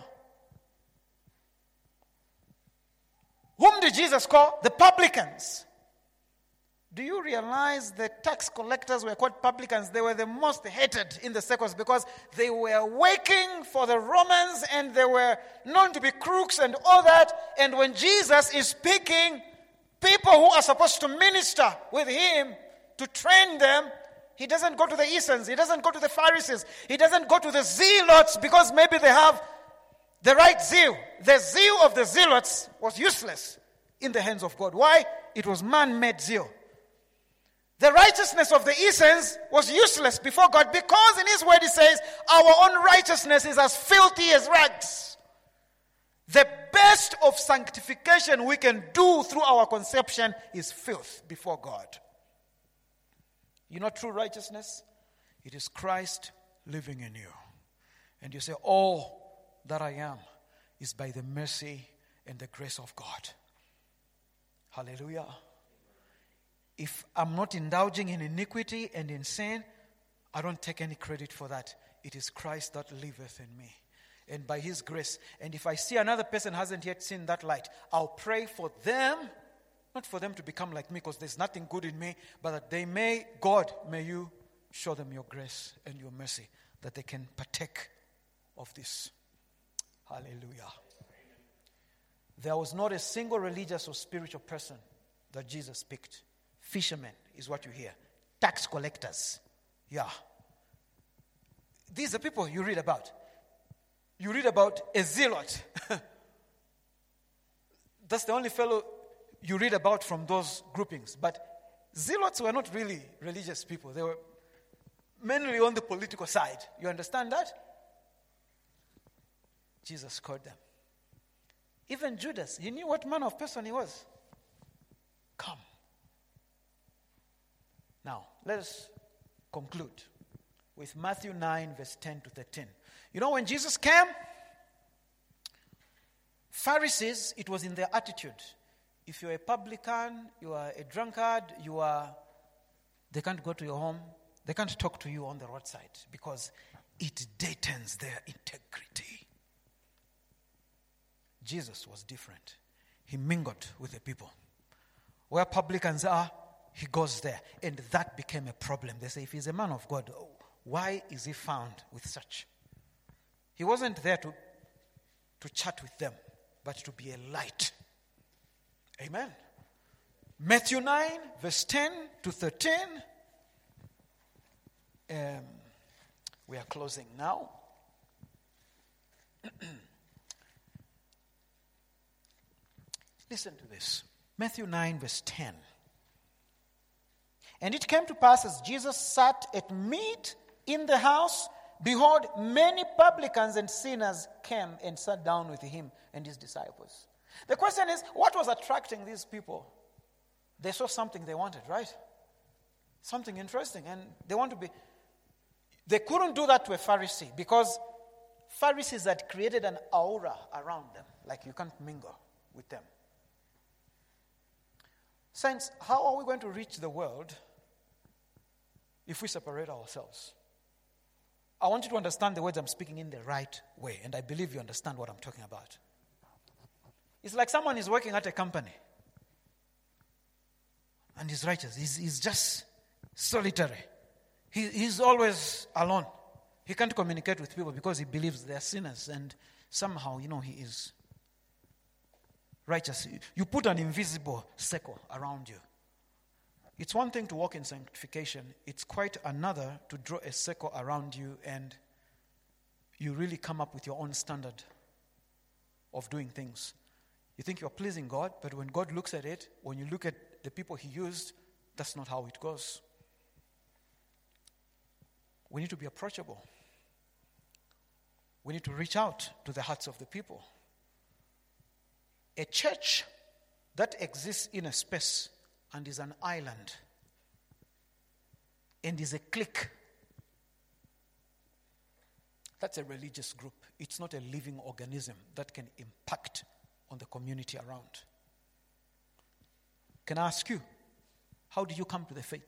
A: Whom did Jesus call? The publicans. Do you realize the tax collectors were called publicans? They were the most hated in the circles because they were working for the Romans and they were known to be crooks and all that. And when Jesus is speaking, people who are supposed to minister with him, to train them, he doesn't go to the Essenes, he doesn't go to the Pharisees, he doesn't go to the zealots because maybe they have the right zeal. The zeal of the zealots was useless in the hands of God. Why? It was man-made zeal. The righteousness of the Essenes was useless before God because in his word he says, our own righteousness is as filthy as rags. The best of sanctification we can do through our conception is filth before God. You know true righteousness? It is Christ living in you. And you say, all that I am is by the mercy and the grace of God. Hallelujah. If I'm not indulging in iniquity and in sin, I don't take any credit for that. It is Christ that liveth in me. And by his grace. And if I see another person hasn't yet seen that light, I'll pray for them. Not for them to become like me because there's nothing good in me. But that they may, God, may you show them your grace and your mercy. That they can partake of this. Hallelujah. There was not a single religious or spiritual person that Jesus picked. Fishermen is what you hear. Tax collectors. Yeah. These are people you read about. You read about a zealot. That's the only fellow you read about from those groupings. But zealots were not really religious people. They were mainly on the political side. You understand that? Jesus called them. Even Judas, he knew what manner of person he was. Come. Now, let us conclude with Matthew 9, verse 10 to 13. You know, when Jesus came, Pharisees, it was in their attitude. If you're a publican, you are a drunkard, they can't go to your home, they can't talk to you on the roadside because it deadens their integrity. Jesus was different. He mingled with the people. Where publicans are, he goes there. And that became a problem. They say, if he's a man of God, why is he found with such? He wasn't there to chat with them, but to be a light. Amen. Matthew 9, verse 10 to 13. We are closing now. Listen to this. Matthew 9, verse 10. And it came to pass as Jesus sat at meat in the house, behold, many publicans and sinners came and sat down with him and his disciples. The question is, what was attracting these people? They saw something they wanted, right? Something interesting. And they couldn't do that to a Pharisee because Pharisees had created an aura around them. Like you can't mingle with them. Saints, how are we going to reach the world if we separate ourselves? I want you to understand the words I'm speaking in the right way, and I believe you understand what I'm talking about. It's like someone is working at a company, and he's righteous. He's just solitary. He's always alone. He can't communicate with people because he believes they're sinners, and somehow, he is righteous. You put an invisible circle around you. It's one thing to walk in sanctification. It's quite another to draw a circle around you and you really come up with your own standard of doing things. You think you're pleasing God, but when God looks at it, when you look at the people he used, that's not how it goes. We need to be approachable. We need to reach out to the hearts of the people. A church that exists in a space and is an island and is a clique, that's a religious group. It's not a living organism that can impact on the community around. Can I ask you, how did you come to the faith?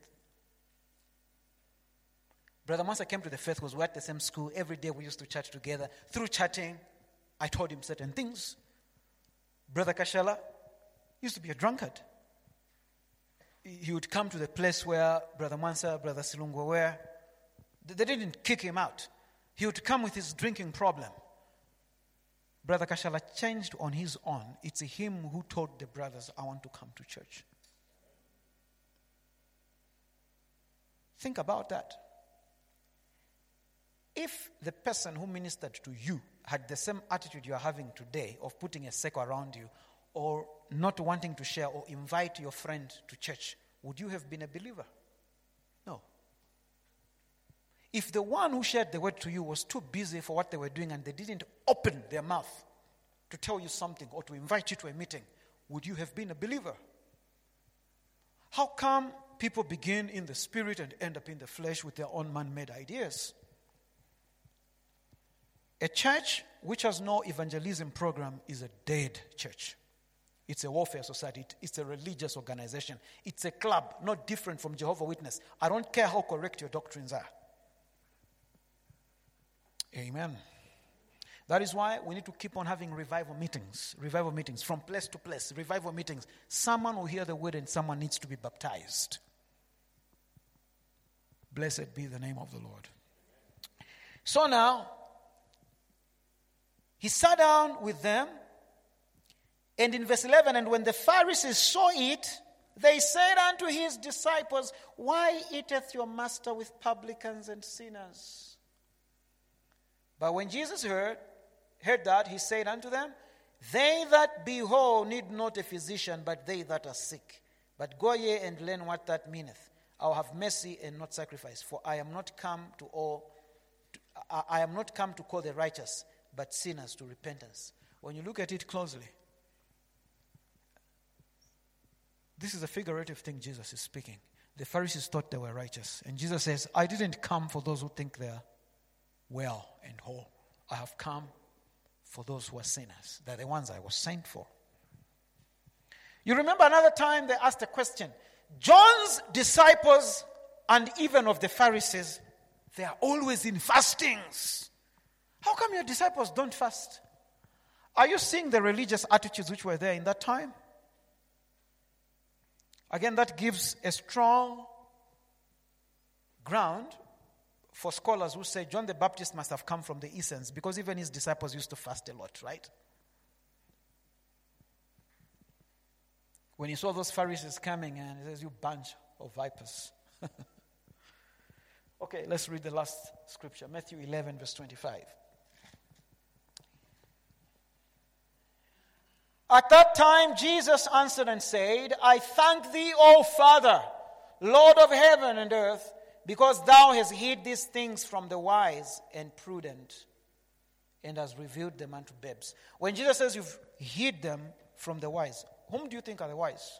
A: Brother Mansa came to the faith because we were at the same school. Every day we used to chat together. Through chatting, I told him certain things. Brother Kashala used to be a drunkard. He would come to the place where Brother Mansa, Brother Silungwa were. They didn't kick him out. He would come with his drinking problem. Brother Kashala changed on his own. It's him who told the brothers, I want to come to church. Think about that. If the person who ministered to you had the same attitude you are having today of putting a circle around you or not wanting to share or invite your friend to church, would you have been a believer? No. If the one who shared the word to you was too busy for what they were doing and they didn't open their mouth to tell you something or to invite you to a meeting, would you have been a believer? How come people begin in the spirit and end up in the flesh with their own man-made ideas? A church which has no evangelism program is a dead church. It's a warfare society. It's a religious organization. It's a club, not different from Jehovah's Witness. I don't care how correct your doctrines are. Amen. That is why we need to keep on having revival meetings from place to place, revival meetings. Someone will hear the word and someone needs to be baptized. Blessed be the name of the Lord. So now, he sat down with them, and in verse 11, and when the Pharisees saw it, they said unto his disciples, why eateth your master with publicans and sinners? But when Jesus heard that, he said unto them, they that be whole need not a physician, but they that are sick. But go ye and learn what that meaneth. I will have mercy and not sacrifice, for I am not come to call the righteous, but sinners to repentance. When you look at it closely, this is a figurative thing Jesus is speaking. The Pharisees thought they were righteous. And Jesus says, I didn't come for those who think they're well and whole. I have come for those who are sinners. They're the ones I was sent for. You remember another time they asked a question. John's disciples and even of the Pharisees, they are always in fastings. How come your disciples don't fast? Are you seeing the religious attitudes which were there in that time? Again, that gives a strong ground for scholars who say John the Baptist must have come from the Essenes, because even his disciples used to fast a lot, right? When he saw those Pharisees coming, and he says, you bunch of vipers. Okay, let's read the last scripture, Matthew 11, verse 25. At that time, Jesus answered and said, I thank thee, O Father, Lord of heaven and earth, because thou hast hid these things from the wise and prudent, and hast revealed them unto babes. When Jesus says you've hid them from the wise, whom do you think are the wise?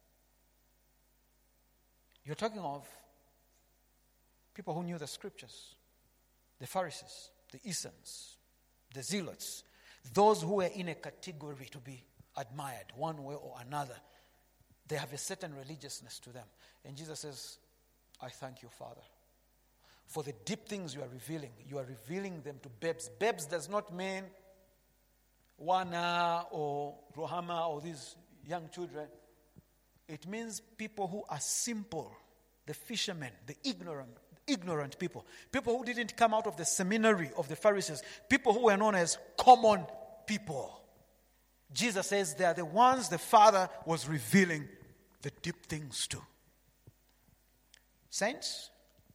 A: You're talking of people who knew the scriptures, the Pharisees, the Essenes, the Zealots, those who were in a category to be admired one way or another. They have a certain religiousness to them. And Jesus says, I thank you, Father, for the deep things you are revealing. You are revealing them to babes. Babes does not mean Wana or Rohama or these young children. It means people who are simple, the fishermen, the ignorant people. People who didn't come out of the seminary of the Pharisees. People who were known as common people. Jesus says they are the ones the Father was revealing the deep things to. Saints,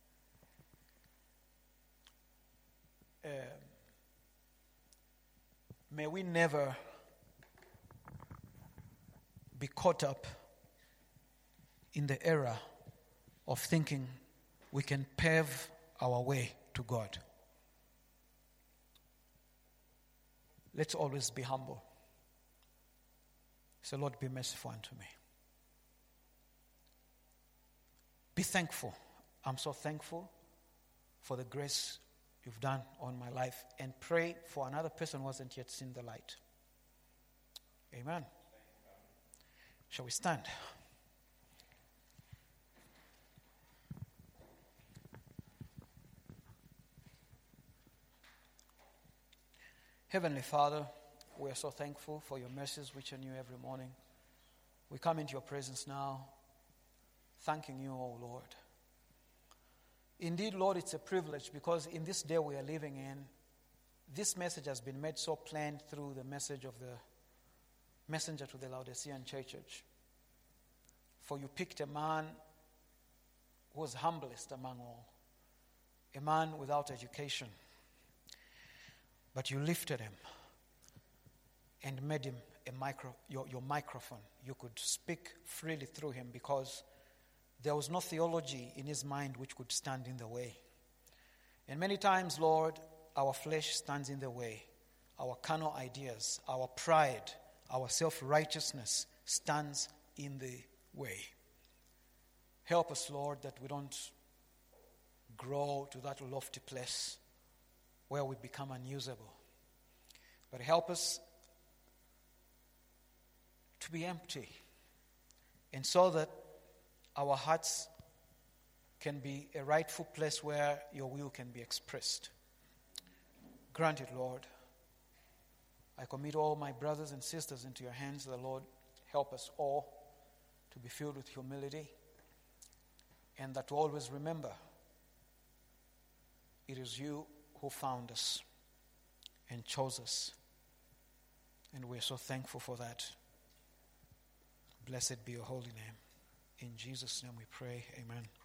A: may we never be caught up in the error of thinking we can pave our way to God. Let's always be humble. Say, Lord, be merciful unto me. Be thankful. I'm so thankful for the grace you've done on my life. And pray for another person who hasn't yet seen the light. Amen. Shall we stand? Heavenly Father, we are so thankful for your mercies which are new every morning. We come into your presence now, thanking you, O Lord. Indeed, Lord, it's a privilege because in this day we are living in, this message has been made so plain through the message of the messenger to the Laodicean church. For you picked a man who was humblest among all, a man without education. But you lifted him and made him your microphone. You could speak freely through him because there was no theology in his mind which could stand in the way. And many times, Lord, our flesh stands in the way. Our carnal ideas, our pride, our self-righteousness stands in the way. Help us, Lord, that we don't grow to that lofty place where we become unusable. But help us to be empty, and so that our hearts can be a rightful place where your will can be expressed. Grant it, Lord. I commit all my brothers and sisters into your hands. The Lord, help us all to be filled with humility, and that to always remember it is you who found us and chose us. And we're so thankful for that. Blessed be your holy name. In Jesus' name we pray. Amen.